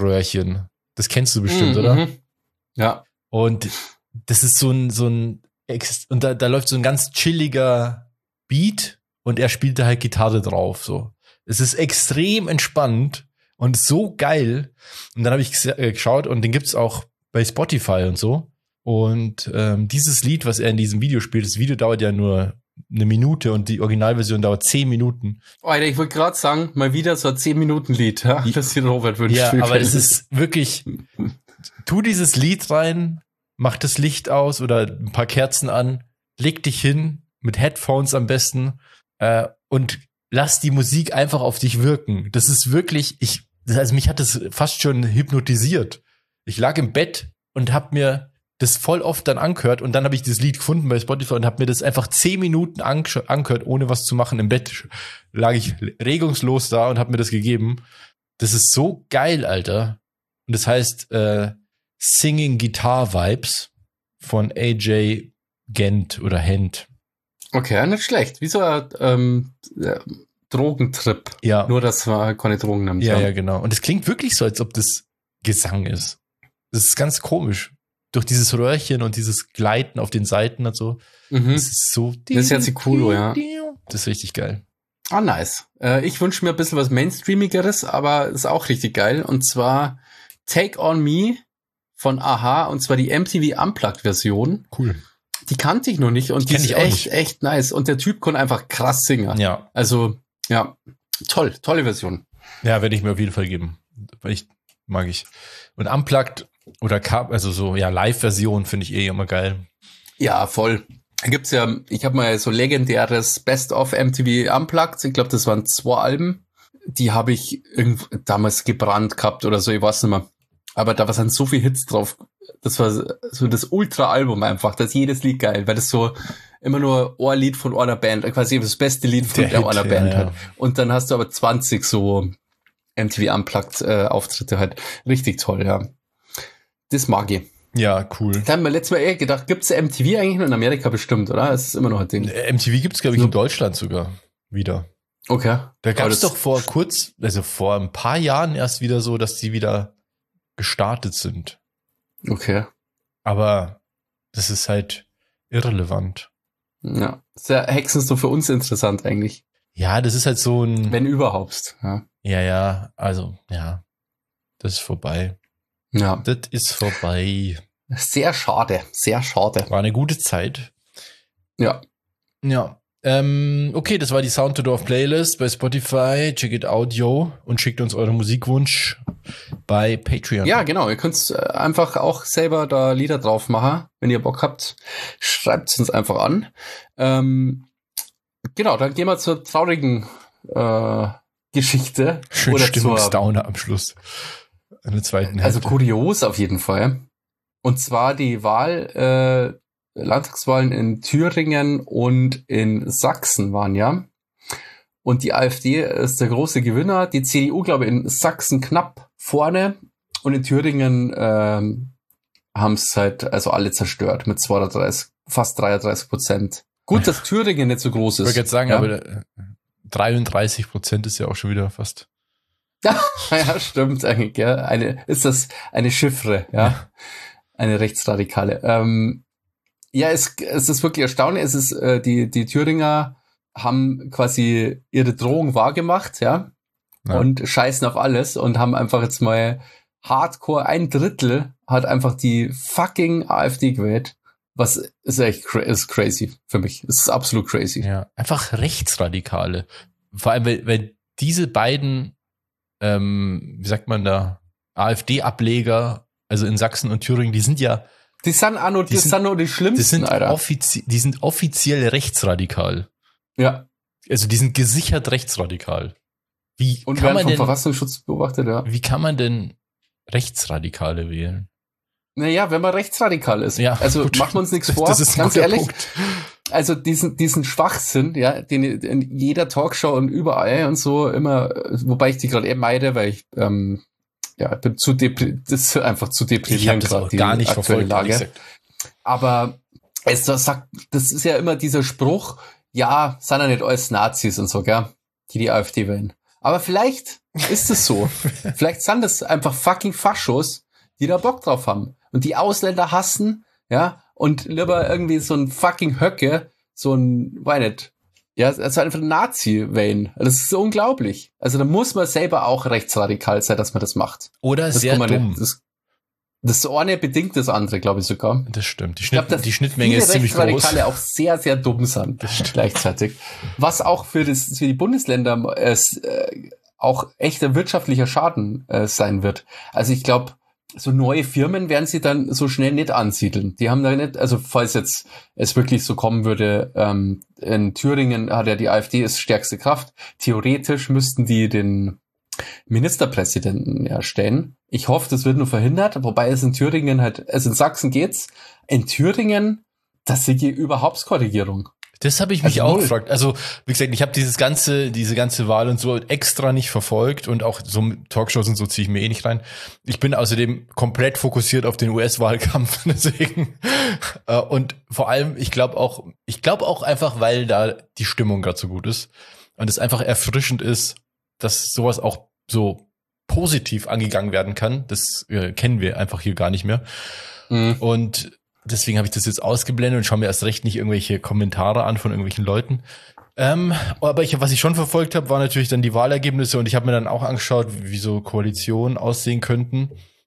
Speaker 2: Glasröhrchen. Das kennst du bestimmt, oder?
Speaker 1: Ja.
Speaker 2: Und das ist so ein Und da läuft so ein ganz chilliger Beat und er spielt da halt Gitarre drauf. So. Es ist extrem entspannt und so geil. Und dann habe ich geschaut und den gibt's auch bei Spotify und so. Und dieses Lied, was er in diesem Video spielt, das Video dauert ja nur 1 Minute und die Originalversion dauert 10 Minuten.
Speaker 1: Oh, Alter, ich wollte gerade sagen, mal wieder so ein
Speaker 2: 10-Minuten-Lied,
Speaker 1: ja, das hier Robert wünscht.
Speaker 2: Ja, aber es ist wirklich, tu dieses Lied rein, mach das Licht aus oder ein paar Kerzen an, leg dich hin, mit Headphones am besten, und lass die Musik einfach auf dich wirken. Das ist wirklich, also mich hat das fast schon hypnotisiert. Ich lag im Bett und hab mir das voll oft dann angehört und dann habe ich das Lied gefunden bei Spotify und habe mir das einfach 10 Minuten angehört, ohne was zu machen. Im Bett lag ich regungslos da und habe mir das gegeben. Das ist so geil, Alter. Und das heißt Singing Guitar Vibes von AJ Gent oder Hent.
Speaker 1: Okay, nicht schlecht. Wie so ein Drogentrip.
Speaker 2: Ja.
Speaker 1: Nur, dass wir keine Drogen haben.
Speaker 2: Ja, genau. Und es klingt wirklich so, als ob das Gesang ist. Das ist ganz komisch. Durch dieses Röhrchen und dieses Gleiten auf den Seiten und so.
Speaker 1: Mhm.
Speaker 2: Das ist so.
Speaker 1: Das ist jetzt die Coolo, ja.
Speaker 2: Das ist richtig geil.
Speaker 1: Ah, nice. Ich wünsche mir ein bisschen was Mainstreamigeres, aber ist auch richtig geil. Und zwar Take On Me von Aha, und zwar die MTV Unplugged-Version.
Speaker 2: Cool.
Speaker 1: Die kannte ich noch nicht und die ist echt nice. Und der Typ kann einfach krass singen.
Speaker 2: Ja.
Speaker 1: Also, ja, tolle Version.
Speaker 2: Ja, werde ich mir auf jeden Fall geben. Mag ich. Und Unplugged oder also so, ja, Live-Version finde ich immer geil.
Speaker 1: Ja, voll. Da gibt's ja, ich habe mal so legendäres Best of MTV Unplugged. Ich glaube, das waren 2 Alben. Die habe ich damals gebrannt gehabt oder so, ich weiß nicht mehr. Aber da waren so viele Hits drauf. Das war so das Ultra-Album einfach. Das ist jedes Lied geil, weil das so immer nur ein Lied von einer Band, quasi das beste Lied von einer Band hat. Und dann hast du aber 20 so MTV Unplugged Auftritte halt. Richtig toll, ja. Das mag ich.
Speaker 2: Ja, cool.
Speaker 1: Da haben wir letztes Mal gedacht, gibt's MTV eigentlich nur in Amerika bestimmt, oder? Es ist immer noch ein Ding.
Speaker 2: MTV gibt's, glaube ich, in Deutschland sogar wieder.
Speaker 1: Okay.
Speaker 2: Da gab's doch vor ein paar Jahren erst wieder so, dass die wieder gestartet sind.
Speaker 1: Okay.
Speaker 2: Aber das ist halt irrelevant.
Speaker 1: Ja. Das ist ja Hexen so für uns interessant eigentlich.
Speaker 2: Ja, das ist halt so ein...
Speaker 1: Wenn überhaupt. Ja.
Speaker 2: Ja, also, ja. Das ist vorbei.
Speaker 1: Ja.
Speaker 2: Das ist vorbei.
Speaker 1: Sehr schade.
Speaker 2: War eine gute Zeit.
Speaker 1: Ja.
Speaker 2: Ja. Okay, das war die Sound to Dorf Playlist bei Spotify. Check it out, yo. Und schickt uns euren Musikwunsch bei Patreon.
Speaker 1: Ja, genau. Ihr könnt einfach auch selber da Lieder drauf machen. Wenn ihr Bock habt, schreibt es uns einfach an. Genau, dann gehen wir zur traurigen Geschichte.
Speaker 2: Schön Stimmungsdowner am Schluss. Eine zweiten Hälfte.
Speaker 1: Also kurios auf jeden Fall. Und zwar die Landtagswahlen in Thüringen und in Sachsen waren ja. Und die AfD ist der große Gewinner. Die CDU, glaube ich, in Sachsen knapp vorne. Und in Thüringen haben es halt also alle zerstört mit fast 33%. Gut, dass Thüringen nicht so groß ist.
Speaker 2: Ich wollte jetzt sagen,
Speaker 1: ja?
Speaker 2: aber 33% ist ja auch schon wieder fast.
Speaker 1: Ja, stimmt eigentlich, ja. Ist das eine Chiffre, ja. Eine rechtsradikale. Ja, es ist wirklich erstaunlich. Es ist, die Thüringer haben quasi ihre Drohung wahrgemacht, ja. Und scheißen auf alles und haben einfach jetzt mal Hardcore, 1/3 hat einfach die fucking AfD gewählt. Was ist echt ist crazy für mich. Es ist absolut crazy.
Speaker 2: Ja, einfach Rechtsradikale. Vor allem, weil diese beiden wie sagt man da, AfD-Ableger, also in Sachsen und Thüringen, die sind ja...
Speaker 1: Die sind nur die Schlimmsten, Alter.
Speaker 2: Die sind offiziell rechtsradikal.
Speaker 1: Ja.
Speaker 2: Also die sind gesichert rechtsradikal.
Speaker 1: Und werden vom Verfassungsschutz beobachtet, ja.
Speaker 2: Wie kann man denn Rechtsradikale wählen?
Speaker 1: Naja, wenn man rechtsradikal ist.
Speaker 2: Ja,
Speaker 1: also
Speaker 2: gut.
Speaker 1: machen wir uns nichts vor,
Speaker 2: das ist
Speaker 1: ganz ehrlich.
Speaker 2: Punkt.
Speaker 1: Also diesen Schwachsinn, ja, den in jeder Talkshow und überall und so immer, wobei ich die gerade eher meide, weil ich bin das ist einfach zu deprimierend
Speaker 2: gerade, die
Speaker 1: gar
Speaker 2: nicht
Speaker 1: aktuelle
Speaker 2: verfolgt,
Speaker 1: Lage. Aber das ist ja immer dieser Spruch, ja, sind ja nicht alles Nazis und so, gell, die AfD wählen. Aber vielleicht ist es so. Vielleicht sind das einfach fucking Faschos, die da Bock drauf haben und die Ausländer hassen, ja, und lieber irgendwie so ein fucking Höcke, so ein, weiß nicht, ja, also einfach ein Nazi-Wayne. Das ist so unglaublich. Also da muss man selber auch rechtsradikal sein, dass man das macht.
Speaker 2: Oder
Speaker 1: das
Speaker 2: sehr dumm.
Speaker 1: Das eine bedingt das andere, glaube ich sogar.
Speaker 2: Das stimmt.
Speaker 1: Die Schnittmenge ist ziemlich groß. Rechtsradikale auch sehr, sehr dumm sind gleichzeitig. Was auch für die Bundesländer auch echter wirtschaftlicher Schaden sein wird. Also ich glaube, so neue Firmen werden sie dann so schnell nicht ansiedeln. Die haben da nicht, also falls jetzt es wirklich so kommen würde, in Thüringen hat ja die AfD ist stärkste Kraft. Theoretisch müssten die den Ministerpräsidenten erstellen. Ich hoffe, das wird nur verhindert, wobei es in Thüringen halt, also in Sachsen geht's. In Thüringen, das sehe ich überhaupt keine Regierung.
Speaker 2: Das habe ich mich auch gefragt. Also, wie gesagt, ich habe diese ganze Wahl und so extra nicht verfolgt und auch so Talkshows und so ziehe ich mir eh nicht rein. Ich bin außerdem komplett fokussiert auf den US-Wahlkampf, deswegen. Und vor allem, ich glaube auch einfach, weil da die Stimmung gerade so gut ist und es einfach erfrischend ist, dass sowas auch so positiv angegangen werden kann. Das kennen wir einfach hier gar nicht mehr. Mhm. Und deswegen habe ich das jetzt ausgeblendet und schaue mir erst recht nicht irgendwelche Kommentare an von irgendwelchen Leuten. Aber was ich schon verfolgt habe, waren natürlich dann die Wahlergebnisse und ich habe mir dann auch angeschaut, wie so Koalitionen aussehen könnten.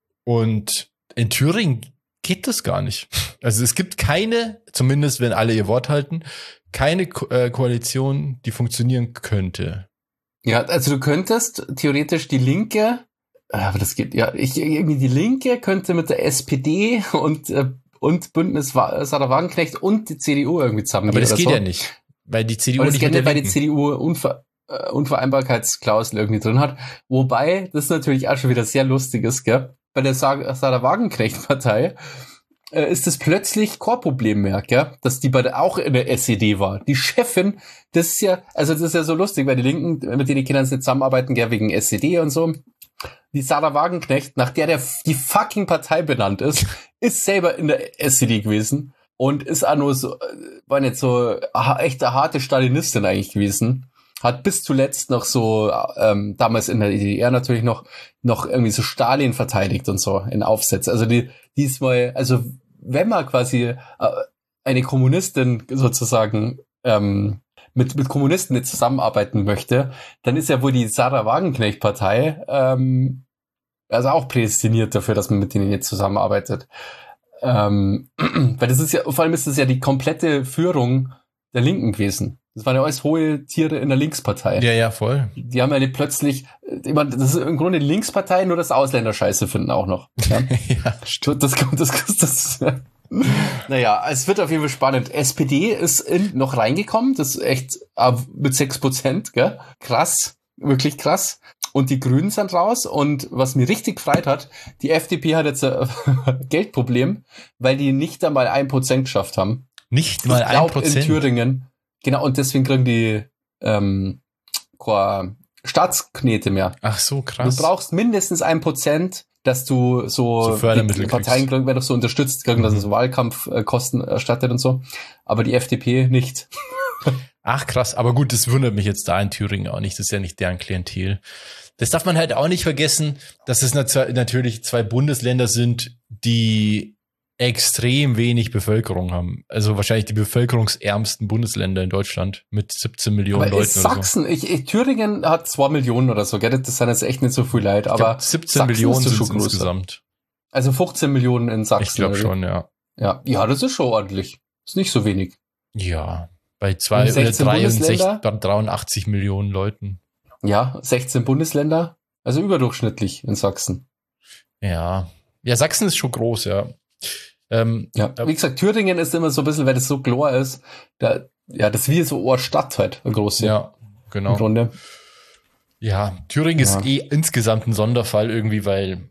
Speaker 2: Und in Thüringen geht das gar nicht. Also es gibt keine, zumindest wenn alle ihr Wort halten, keine Koalition, die funktionieren könnte.
Speaker 1: Ja, also du könntest theoretisch die Linke, aber das geht, ja, irgendwie die Linke könnte mit der SPD und Bündnis Sarah Wagenknecht und die CDU irgendwie zusammengehen.
Speaker 2: Aber das geht ja nicht, weil die CDU
Speaker 1: nicht mit der Linken. Weil die CDU Unvereinbarkeitsklausel irgendwie drin hat. Wobei das natürlich auch schon wieder sehr lustig ist, gell? Bei der Sarah Wagenknecht-Partei ist das plötzlich kein Problem mehr, gell? Dass die auch in der SED war. Die Chefin, das ist ja so lustig, weil die Linken, mit denen die Kinder nicht zusammenarbeiten, gell, wegen SED und so. Die Sarah Wagenknecht, nach der die fucking Partei benannt ist selber in der SED gewesen und ist auch nur so, war nicht so echt eine harte Stalinistin eigentlich gewesen. Hat bis zuletzt noch so, damals in der DDR natürlich noch irgendwie so Stalin verteidigt und so in Aufsätzen. Also diesmal, also wenn man quasi eine Kommunistin sozusagen mit Kommunisten nicht zusammenarbeiten möchte, dann ist ja wohl die Sarah Wagenknecht-Partei also auch prädestiniert dafür, dass man mit denen jetzt zusammenarbeitet. Weil das ist ja, vor allem ist das ja die komplette Führung der Linken gewesen. Das waren ja alles hohe Tiere in der Linkspartei.
Speaker 2: Ja, voll.
Speaker 1: Die haben ja nicht plötzlich, ich meine, das ist im Grunde die Linkspartei, nur dass Ausländer Scheiße finden auch noch. Ja,
Speaker 2: ja stimmt.
Speaker 1: Das naja, es wird auf jeden Fall spannend. SPD ist noch reingekommen, das ist echt mit 6%, gell? Krass, wirklich krass. Und die Grünen sind raus und was mir richtig gefreut hat, die FDP hat jetzt ein Geldproblem, weil die nicht einmal 1% geschafft haben.
Speaker 2: Nicht mal 1%?
Speaker 1: In Thüringen. Genau, und deswegen kriegen die keine Staatsknete mehr.
Speaker 2: Ach so, krass.
Speaker 1: Du brauchst mindestens 1%, dass du so
Speaker 2: Fördermittel
Speaker 1: Parteien kriegen, werden doch so unterstützt, kriegen, dass es so Wahlkampfkosten erstattet und so. Aber die FDP nicht.
Speaker 2: Ach krass, aber gut, das wundert mich jetzt da in Thüringen auch nicht. Das ist ja nicht deren Klientel. Das darf man halt auch nicht vergessen, dass es natürlich zwei Bundesländer sind, die extrem wenig Bevölkerung haben. Also wahrscheinlich die bevölkerungsärmsten Bundesländer in Deutschland mit 17 Millionen Leuten
Speaker 1: Sachsen, oder so. Thüringen hat 2 Millionen oder so, gell? Das sind jetzt echt nicht so viel Leute, aber
Speaker 2: 17
Speaker 1: Sachsen
Speaker 2: Millionen sind insgesamt.
Speaker 1: Also 15 Millionen in Sachsen.
Speaker 2: Ich glaube schon, ja.
Speaker 1: Ja, das ist schon ordentlich. Ist nicht so wenig.
Speaker 2: Ja, bei 83 Millionen Leuten.
Speaker 1: Ja, 16 Bundesländer, also überdurchschnittlich in Sachsen.
Speaker 2: Ja, Sachsen ist schon groß, ja.
Speaker 1: Wie gesagt, Thüringen ist immer so ein bisschen, weil das so klar ist, das ist wie so eine Stadt halt, eine große.
Speaker 2: Ja, genau.
Speaker 1: Im Grunde.
Speaker 2: Ja, Thüringen ist insgesamt ein Sonderfall irgendwie, weil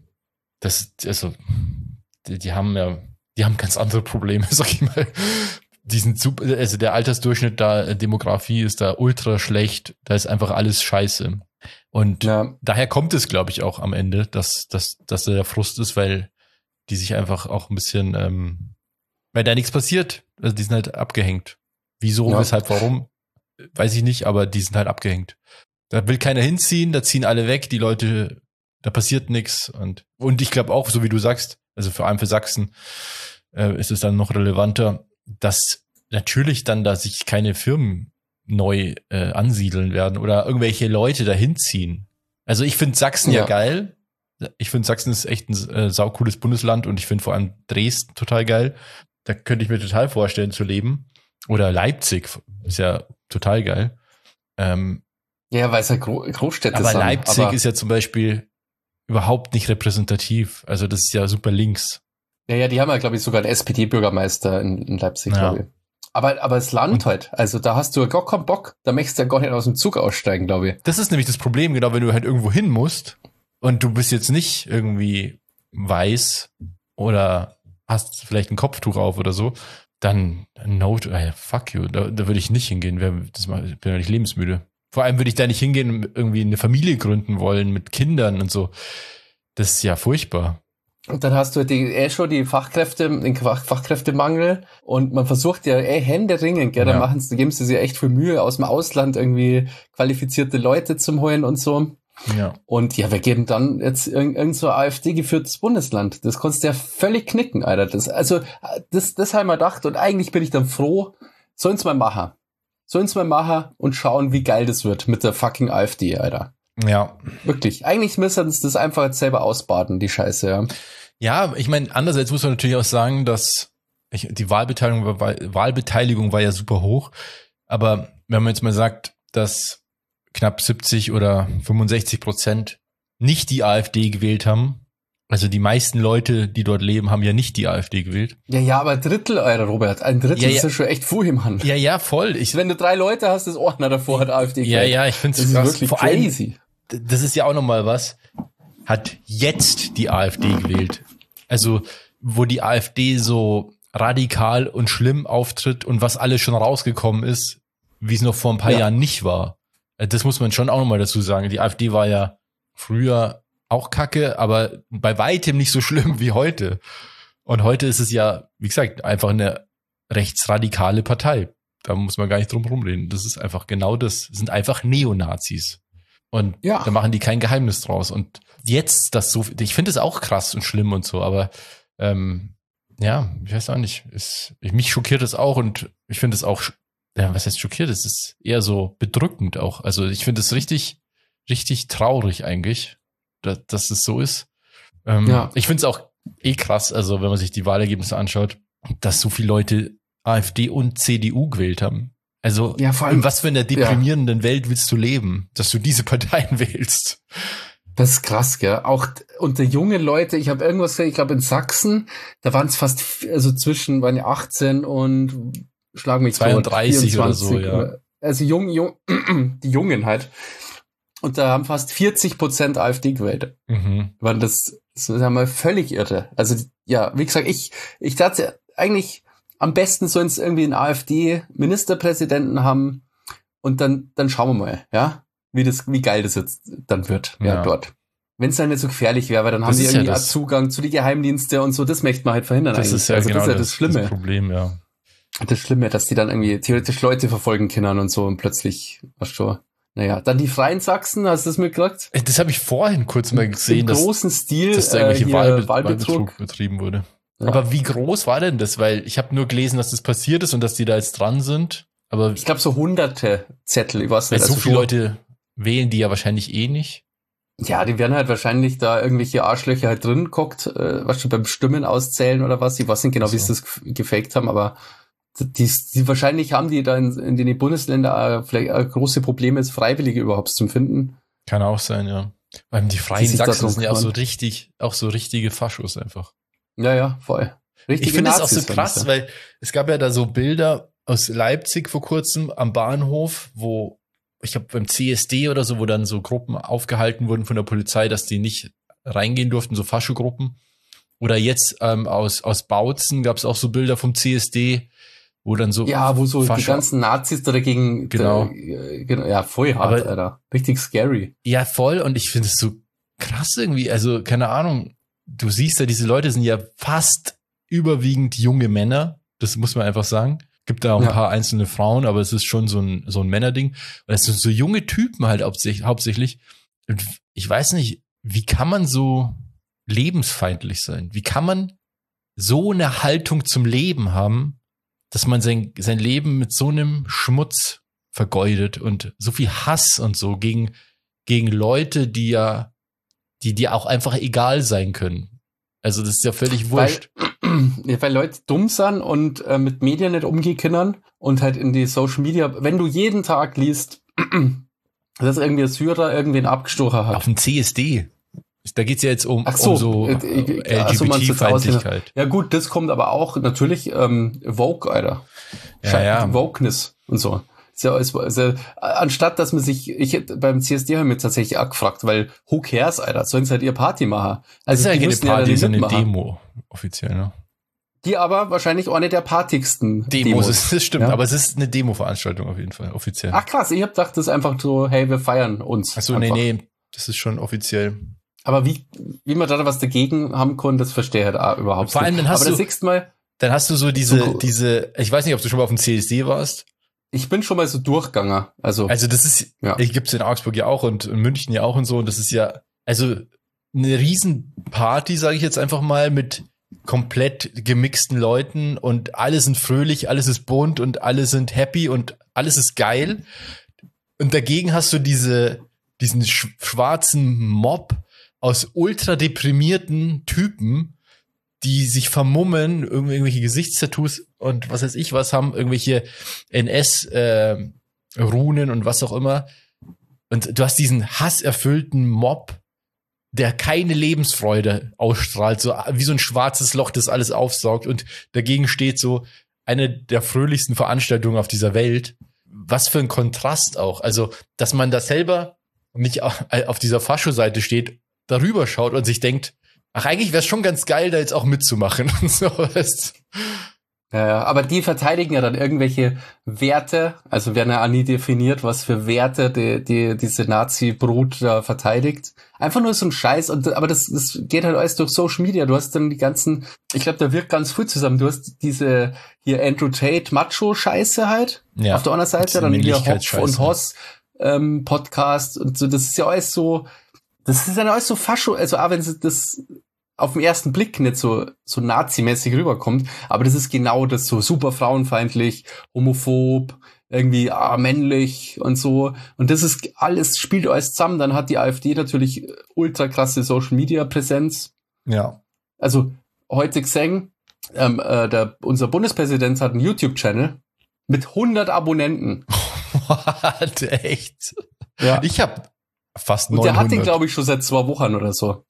Speaker 2: die haben ganz andere Probleme, sag ich mal. Also der Altersdurchschnitt da, Demografie ist da ultra schlecht, da ist einfach alles scheiße. Und daher kommt es, glaube ich, auch am Ende, dass der Frust ist, weil die sich einfach auch ein bisschen, weil da nichts passiert. Also die sind halt abgehängt. Wieso, weshalb, warum, weiß ich nicht, aber die sind halt abgehängt. Da will keiner hinziehen, da ziehen alle weg, die Leute, da passiert nichts. Und ich glaube auch, so wie du sagst, also vor allem für Sachsen, ist es dann noch relevanter, dass natürlich dann da sich keine Firmen neu ansiedeln werden oder irgendwelche Leute dahin ziehen. Also ich finde Sachsen ja geil. Ich finde Sachsen ist echt ein saucooles Bundesland und ich finde vor allem Dresden total geil. Da könnte ich mir total vorstellen zu leben. Oder Leipzig ist ja total geil.
Speaker 1: Ja, weil es ja Großstädte
Speaker 2: aber
Speaker 1: sind.
Speaker 2: Leipzig ist ja zum Beispiel überhaupt nicht repräsentativ. Also das ist ja super links.
Speaker 1: Ja, die haben ja, glaube ich, sogar einen SPD-Bürgermeister in Leipzig, glaube ich. Aber das Land halt, also da hast du ja gar keinen Bock, da möchtest du ja gar nicht aus dem Zug aussteigen, glaube ich.
Speaker 2: Das ist nämlich das Problem, genau, wenn du halt irgendwo hin musst und du bist jetzt nicht irgendwie weiß oder hast vielleicht ein Kopftuch auf oder so, dann fuck you, da würde ich nicht hingehen, ich bin ja nicht lebensmüde. Vor allem würde ich da nicht hingehen und irgendwie eine Familie gründen wollen mit Kindern und so. Das ist ja furchtbar.
Speaker 1: Und dann hast du schon den Fachkräftemangel und man versucht ja händeringend, gell, da geben sie sich echt viel Mühe, aus dem Ausland irgendwie qualifizierte Leute zum holen und so.
Speaker 2: Ja.
Speaker 1: Und ja, wir geben dann jetzt irgend so AfD-geführtes Bundesland. Das konntest du ja völlig knicken, Alter. Das haben wir gedacht und eigentlich bin ich dann froh, sollen's mal machen und schauen, wie geil das wird mit der fucking AfD, Alter.
Speaker 2: Ja.
Speaker 1: Wirklich. Eigentlich müssen sie das einfach jetzt selber ausbaden, die Scheiße, ja.
Speaker 2: Ja, ich meine, andererseits muss man natürlich auch sagen, dass die Wahlbeteiligung war ja super hoch. Aber wenn man jetzt mal sagt, dass knapp 70 oder 65% nicht die AfD gewählt haben, also die meisten Leute, die dort leben, haben ja nicht die AfD gewählt.
Speaker 1: Ja, aber ein Drittel, Alter, Robert. Ein Drittel ist ja schon echt viel, Mann.
Speaker 2: Ja, voll.
Speaker 1: Wenn du 3 Leute hast, das Ordner davor hat AfD gewählt.
Speaker 2: Ja, ich finde es wirklich vor crazy. Das ist ja auch nochmal was, hat jetzt die AfD gewählt. Also, wo die AfD so radikal und schlimm auftritt und was alles schon rausgekommen ist, wie es noch vor ein paar Jahren nicht war. Das muss man schon auch nochmal dazu sagen. Die AfD war ja früher auch kacke, aber bei weitem nicht so schlimm wie heute. Und heute ist es ja, wie gesagt, einfach eine rechtsradikale Partei. Da muss man gar nicht drum rumreden. Das ist einfach genau das. Das sind einfach Neonazis. Und da machen die kein Geheimnis draus. Und jetzt das so, ich finde es auch krass und schlimm und so, aber ich weiß auch nicht. Mich schockiert es auch und ich finde es auch, was heißt schockiert? Es ist eher so bedrückend auch. Also ich finde es richtig, richtig traurig eigentlich, dass es so ist. Ich finde es auch krass, also wenn man sich die Wahlergebnisse anschaut, dass so viele Leute AfD und CDU gewählt haben. Also vor allem, in was für einer deprimierenden Welt willst du leben, dass du diese Parteien wählst?
Speaker 1: Das ist krass, gell? Auch unter junge Leute, ich habe irgendwas gesehen, ich glaube in Sachsen, da waren es waren ja 18 und schlag mich
Speaker 2: 32 tot, 24 oder so, ja.
Speaker 1: Also die Jungen halt. Und da haben fast 40% AfD gewählt. Das ist ja mal völlig irre. Also, ja, wie gesagt, ich dachte eigentlich, am besten sollen es irgendwie einen AfD-Ministerpräsidenten haben und dann schauen wir mal, ja, wie geil das jetzt dann wird, dort. Wenn es dann nicht so gefährlich wäre, weil dann haben die irgendwie auch Zugang zu die Geheimdienste und so, das möchte man halt verhindern
Speaker 2: das
Speaker 1: eigentlich.
Speaker 2: Ist ja
Speaker 1: also
Speaker 2: genau
Speaker 1: das ist ja das Schlimme.
Speaker 2: Das Problem, ja.
Speaker 1: Das Schlimme, dass die dann irgendwie theoretisch Leute verfolgen können und so und plötzlich, naja, dann die Freien Sachsen, hast du das mitgekriegt?
Speaker 2: Das habe ich vorhin kurz mal gesehen,
Speaker 1: im großen Stil,
Speaker 2: dass da irgendwelche Wahlbetrug betrieben wurde. Ja. Aber wie groß war denn das? Weil ich habe nur gelesen, dass das passiert ist und dass die da jetzt dran sind. Aber
Speaker 1: ich glaube so hunderte Zettel, ich weiß nicht.
Speaker 2: So viele Leute wählen die ja wahrscheinlich eh nicht.
Speaker 1: Ja, die werden halt wahrscheinlich da irgendwelche Arschlöcher halt drin guckt, was schon beim Stimmen auszählen oder was. Ich weiß nicht genau, wie sie das gefaked haben, aber die wahrscheinlich haben die da in den Bundesländern vielleicht große Probleme, jetzt Freiwillige überhaupt zu finden.
Speaker 2: Kann auch sein, ja. Weil die Freien Sachsen sind ja auch so richtige Faschos einfach.
Speaker 1: Ja, voll.
Speaker 2: Richtige ich finde es auch so krass, weil es gab ja da so Bilder aus Leipzig vor kurzem am Bahnhof, wo ich glaube beim CSD oder so, wo dann so Gruppen aufgehalten wurden von der Polizei, dass die nicht reingehen durften, so Faschogruppen. Oder jetzt aus Bautzen gab es auch so Bilder vom CSD, wo dann so
Speaker 1: wo so die ganzen Nazis da dagegen voll hart, aber, Alter. Richtig scary.
Speaker 2: Ja, voll. Und ich finde es so krass irgendwie. Also, keine Ahnung. Du siehst ja, diese Leute sind ja fast überwiegend junge Männer. Das muss man einfach sagen. Gibt da auch ein paar einzelne Frauen, aber es ist schon so ein Männerding. Und es sind so junge Typen halt hauptsächlich. Und ich weiß nicht, wie kann man so lebensfeindlich sein? Wie kann man so eine Haltung zum Leben haben, dass man sein Leben mit so einem Schmutz vergeudet und so viel Hass und so gegen Leute, die auch einfach egal sein können. Also das ist ja völlig wurscht.
Speaker 1: Weil Leute dumm sind und mit Medien nicht umgehen können und halt in die Social Media, wenn du jeden Tag liest, dass irgendwie ein Syrer irgendwen abgestochen hat.
Speaker 2: Auf dem CSD. Da geht's ja jetzt um so
Speaker 1: LGBT-Feindlichkeit. Ja gut, das kommt aber auch natürlich Vogue, Alter.
Speaker 2: Ja.
Speaker 1: Wokeness und so. Anstatt dass man sich, beim CSD haben wir tatsächlich auch gefragt, weil who cares, Alter, sollen sie halt ihr Party machen.
Speaker 2: Also das ist ja keine Party, sondern eine Demo, offiziell, ne?
Speaker 1: Die aber wahrscheinlich eine der partigsten
Speaker 2: Demos. Das stimmt, ja? Aber es ist eine Demo-Veranstaltung auf jeden Fall, offiziell.
Speaker 1: Ach krass, ich hab gedacht, das ist einfach so, hey, wir feiern uns.
Speaker 2: Ach so, nee, das ist schon offiziell.
Speaker 1: Aber wie man da was dagegen haben konnte, das verstehe ich halt auch überhaupt nicht.
Speaker 2: Vor allem, dann hast du so diese, ich weiß nicht, ob du schon mal auf dem CSD warst.
Speaker 1: Ich bin schon mal so durchgegangen. Also
Speaker 2: das ist, gibt's in Augsburg ja auch und in München ja auch und so. Und das ist ja, also eine Riesenparty, sage ich jetzt einfach mal, mit komplett gemixten Leuten und alle sind fröhlich, alles ist bunt und alle sind happy und alles ist geil. Und dagegen hast du diesen schwarzen Mob aus ultra deprimierten Typen, die sich vermummen, irgendwelche Gesichtstattoos und was weiß ich was haben, irgendwelche NS-Runen und was auch immer. Und du hast diesen hasserfüllten Mob, der keine Lebensfreude ausstrahlt, so wie so ein schwarzes Loch, das alles aufsaugt. Und dagegen steht so eine der fröhlichsten Veranstaltungen auf dieser Welt. Was für ein Kontrast auch. Also, dass man da selber nicht auf dieser Fascho-Seite steht, darüber schaut und sich denkt, ach, eigentlich wäre es schon ganz geil, da jetzt auch mitzumachen und so.
Speaker 1: Ja, aber die verteidigen ja dann irgendwelche Werte, also werden ja auch nie definiert, was für Werte diese Nazi-Brut da verteidigt. Einfach nur so ein Scheiß, aber das geht halt alles durch Social Media. Du hast dann die ganzen, ich glaube, da wirkt ganz viel zusammen. Du hast diese hier Andrew Tate Macho-Scheiße halt auf der anderen Seite, dann hier Hopf und Hoss Podcast und so. Das ist ja alles so Fascho, also auch wenn das auf den ersten Blick nicht so nazimäßig rüberkommt, aber das ist genau das, so super frauenfeindlich, homophob, irgendwie männlich und so. Und das ist alles, spielt alles zusammen. Dann hat die AfD natürlich ultra krasse Social Media Präsenz.
Speaker 2: Ja.
Speaker 1: Also heute gesehen, unser Bundespräsident hat einen YouTube-Channel mit 100 Abonnenten.
Speaker 2: What? Echt?
Speaker 1: Ja.
Speaker 2: Ich habe fast 900.
Speaker 1: Und der hat den, glaube ich, schon seit 2 Wochen oder so.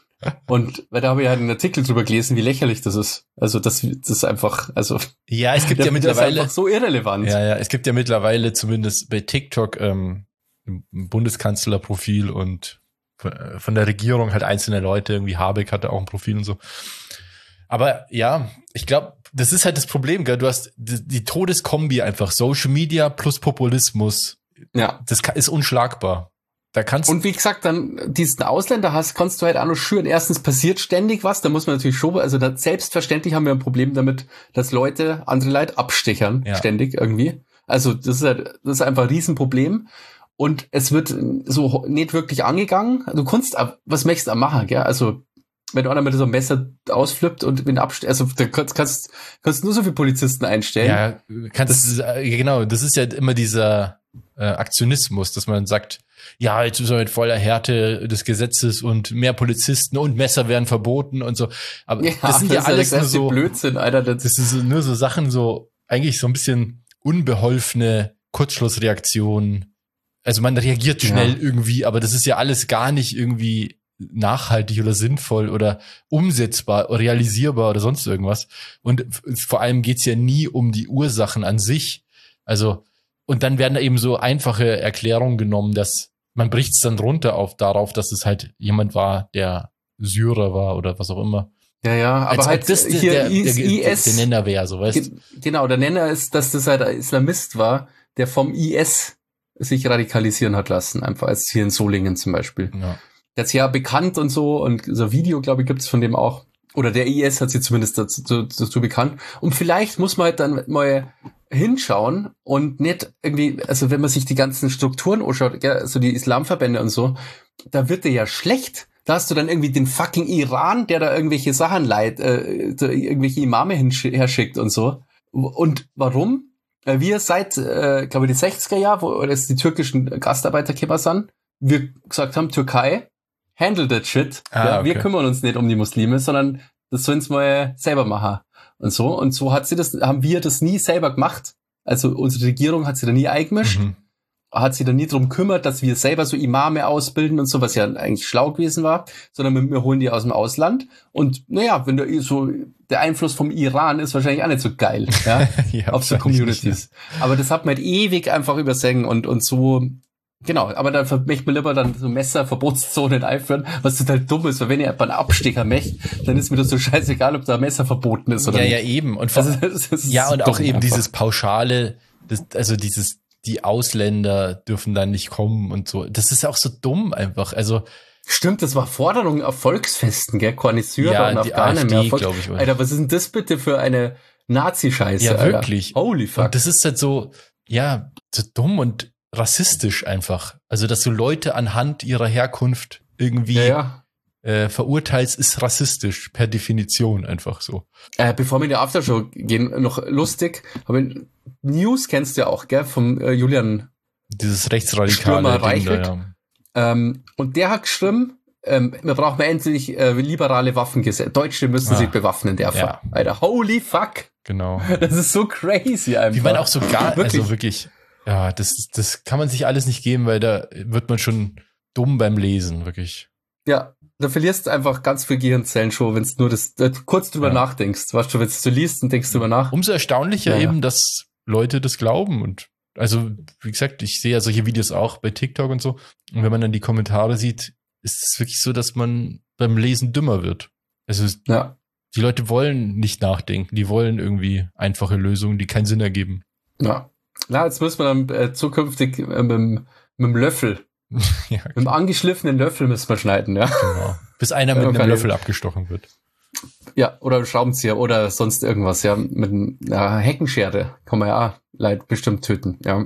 Speaker 1: Und weil da habe ich halt einen Artikel drüber gelesen, wie lächerlich das ist. Also das ist einfach, also
Speaker 2: ja, es gibt ja mittlerweile,
Speaker 1: das ist einfach so irrelevant.
Speaker 2: Ja, es gibt ja mittlerweile zumindest bei TikTok ein Bundeskanzlerprofil und von der Regierung halt einzelne Leute, irgendwie Habeck hatte auch ein Profil und so. Aber ja, ich glaube, das ist halt das Problem, gell? Du hast die Todeskombi einfach, Social Media plus Populismus.
Speaker 1: Ja.
Speaker 2: Das ist unschlagbar.
Speaker 1: Und wie gesagt, dann diesen Ausländer kannst du halt auch noch schüren. Erstens passiert ständig was, da muss man natürlich schon, also selbstverständlich haben wir ein Problem damit, dass Leute andere Leute abstechern, ständig irgendwie. Also das ist einfach ein Riesenproblem. Und es wird so nicht wirklich angegangen. Du kannst, was möchtest du machen, gell? Also wenn einer mit so einem Messer ausflippt und wenn also da kannst nur so viele Polizisten einstellen.
Speaker 2: Ja, genau, das ist ja immer dieser Aktionismus, dass man sagt, ja, jetzt müssen wir mit voller Härte des Gesetzes und mehr Polizisten und Messer werden verboten und so. Aber das sind ja alles nur so
Speaker 1: Blödsinn, Alter.
Speaker 2: Das sind nur so Sachen, so eigentlich so ein bisschen unbeholfene Kurzschlussreaktionen. Also man reagiert schnell irgendwie, aber das ist ja alles gar nicht irgendwie nachhaltig oder sinnvoll oder umsetzbar, realisierbar oder sonst irgendwas. Und vor allem geht's ja nie um die Ursachen an sich. Also, und dann werden da eben so einfache Erklärungen genommen, dass man bricht es dann runter darauf, dass es halt jemand war, der Syrer war oder was auch immer.
Speaker 1: Ja, aber halt
Speaker 2: das
Speaker 1: hier
Speaker 2: der
Speaker 1: IS.
Speaker 2: Der Nenner wäre, so weißt du.
Speaker 1: Genau, der Nenner ist, dass das halt ein Islamist war, der vom IS sich radikalisieren hat lassen, einfach als hier in Solingen zum Beispiel.
Speaker 2: Ja.
Speaker 1: Der ist ja bekannt und so und so ein Video, glaube ich, gibt es von dem auch. Oder der IS hat sich zumindest dazu bekannt. Und vielleicht muss man halt dann mal hinschauen und nicht irgendwie, also wenn man sich die ganzen Strukturen anschaut, so die Islamverbände und so, da wird der ja schlecht. Da hast du dann irgendwie den fucking Iran, der da irgendwelche Sachen irgendwelche Imame herschickt und so. Und warum? Wir seit, glaube ich, die 60er Jahre, wo das die türkischen Gastarbeiter gekommen sind, wir gesagt haben, Türkei, handle that shit. Ja, okay. Wir kümmern uns nicht um die Muslime, sondern das sollen sie mal selber machen. Und so haben wir das nie selber gemacht. Also unsere Regierung hat sich da nie eingemischt. Hat sich da nie drum kümmert, dass wir selber so Imame ausbilden und so, was ja eigentlich schlau gewesen war, sondern wir holen die aus dem Ausland. Und naja, wenn der Einfluss vom Iran ist wahrscheinlich auch nicht so geil, ja, ja auf so Communities. Nicht, ja. Aber das hat man halt ewig einfach übersehen und so, genau. Aber dann möchte man lieber dann so Messerverbotszonen einführen, was total dumm ist, weil wenn ihr einen Abstecher möchte, dann ist mir das so scheißegal, ob da ein Messer verboten ist oder nicht.
Speaker 2: Ja, eben. Und und auch eben einfach dieses pauschale, die Ausländer dürfen dann nicht kommen und so. Das ist auch so dumm einfach. Also
Speaker 1: stimmt, das war Forderung auf Volksfesten, gell? Kornissyrer
Speaker 2: ja,
Speaker 1: und Afghanen mehr glaube ich. Alter, was ist denn das bitte für eine Nazi-Scheiße?
Speaker 2: Ja, Alter? Wirklich.
Speaker 1: Holy fuck.
Speaker 2: Und das ist halt so, ja, so dumm und rassistisch einfach. Also, dass du Leute anhand ihrer Herkunft irgendwie verurteilst, ist rassistisch per Definition einfach so.
Speaker 1: Bevor wir in die Aftershow gehen, noch lustig, aber News kennst du ja auch, gell, vom Julian.
Speaker 2: Dieses rechtsradikale Ding da,
Speaker 1: ja. Und der hat geschrieben, wir brauchen endlich liberale Waffengesetze. Deutsche müssen sich bewaffnen dürfen. Ja. Alter, holy fuck.
Speaker 2: Genau.
Speaker 1: Das ist so crazy einfach.
Speaker 2: Wie man auch so wirklich, ja, das kann man sich alles nicht geben, weil da wird man schon dumm beim Lesen, wirklich.
Speaker 1: Ja. Da verlierst du einfach ganz viel Gehirnzellen schon, wenn du nur kurz drüber nachdenkst. Weißt du, wenn du liest und denkst drüber nach.
Speaker 2: Umso erstaunlicher eben, dass Leute das glauben. Und also, wie gesagt, ich sehe ja solche Videos auch bei TikTok und so. Und wenn man dann die Kommentare sieht, ist es wirklich so, dass man beim Lesen dümmer wird. Also, die Leute wollen nicht nachdenken. Die wollen irgendwie einfache Lösungen, die keinen Sinn ergeben.
Speaker 1: Ja. Na, jetzt müssen wir dann zukünftig mit dem Löffel. Ja, mit einem angeschliffenen Löffel müssen wir schneiden, ja. Genau.
Speaker 2: Bis einer mit einem Löffel abgestochen wird.
Speaker 1: Ja, oder einem Schraubenzieher oder sonst irgendwas, ja. Mit einer Heckenschere kann man ja auch bestimmt töten, ja.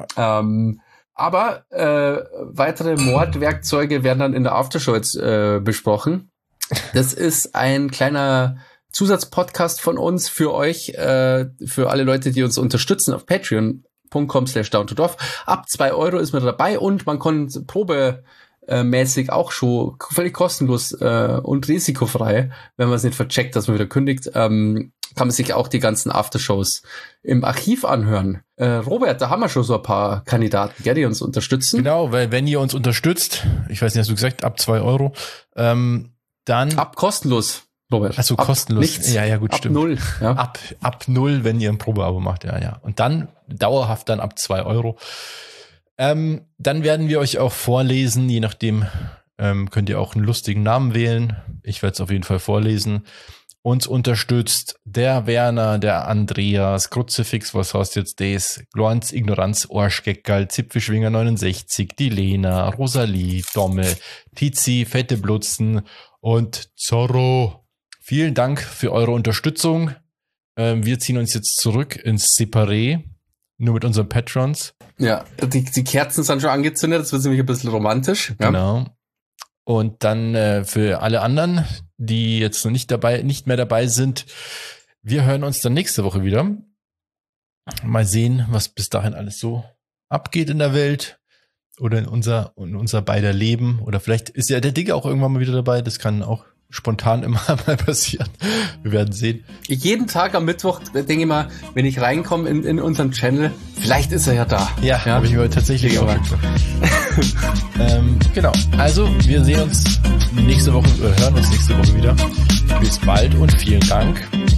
Speaker 1: Aber weitere Mordwerkzeuge werden dann in der Aftershow jetzt besprochen. Das ist ein kleiner Zusatzpodcast von uns für euch, für alle Leute, die uns unterstützen auf patreon.com/down2dorf. Ab 2 € ist man dabei und man kann probemäßig auch schon völlig kostenlos und risikofrei, wenn man es nicht vercheckt, dass man wieder kündigt, kann man sich auch die ganzen Aftershows im Archiv anhören. Robert, da haben wir schon so ein paar Kandidaten, die uns unterstützen.
Speaker 2: Genau, weil wenn ihr uns unterstützt, ich weiß nicht, hast du gesagt, ab 2 €, dann...
Speaker 1: Ab kostenlos. Robert.
Speaker 2: Also kostenlos.
Speaker 1: Nichts.
Speaker 2: Ja, gut, stimmt.
Speaker 1: Ab 0. Ja.
Speaker 2: Ab 0, wenn ihr ein Probeabo macht, ja. Und dann dauerhaft dann ab 2 €. Dann werden wir euch auch vorlesen, je nachdem könnt ihr auch einen lustigen Namen wählen. Ich werde es auf jeden Fall vorlesen. Uns unterstützt der Werner, der Andreas, Kruzifix, was heißt jetzt das? Glorns, Ignoranz, Arschgeckerl, Zipfischwinger 69, die Lena, Rosalie, Domme, Tizi, Fette Blutzen und Zorro. Vielen Dank für eure Unterstützung. Wir ziehen uns jetzt zurück ins Separé, nur mit unseren Patrons.
Speaker 1: Ja, die Kerzen sind schon angezündet, das wird nämlich ein bisschen romantisch. Ja.
Speaker 2: Genau. Und dann für alle anderen, die jetzt noch nicht mehr dabei sind, wir hören uns dann nächste Woche wieder. Mal sehen, was bis dahin alles so abgeht in der Welt oder in unser beider Leben. Oder vielleicht ist ja der Digger auch irgendwann mal wieder dabei. Das kann auch spontan immer mal passieren. Wir werden sehen.
Speaker 1: Jeden Tag am Mittwoch denke ich mal, wenn ich reinkomme in unseren Channel, vielleicht ist er ja da.
Speaker 2: Ja. Habe ich mir tatsächlich auch schon genau. Also, wir sehen uns nächste Woche, hören uns nächste Woche wieder. Bis bald und vielen Dank.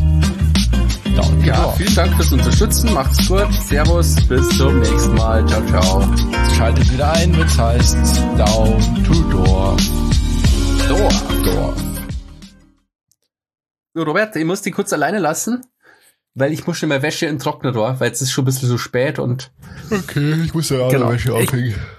Speaker 1: Vielen Dank fürs Unterstützen. Macht's gut. Servus. Bis zum nächsten Mal. Ciao, ciao.
Speaker 2: Schaltet wieder ein, wenn es heißt Down to Door. Door.
Speaker 1: Robert, ich muss dich kurz alleine lassen, weil ich muss schon mal Wäsche in den Trockner da, weil jetzt ist schon ein bisschen so spät und...
Speaker 2: Okay, ich muss ja auch Wäsche aufhängen.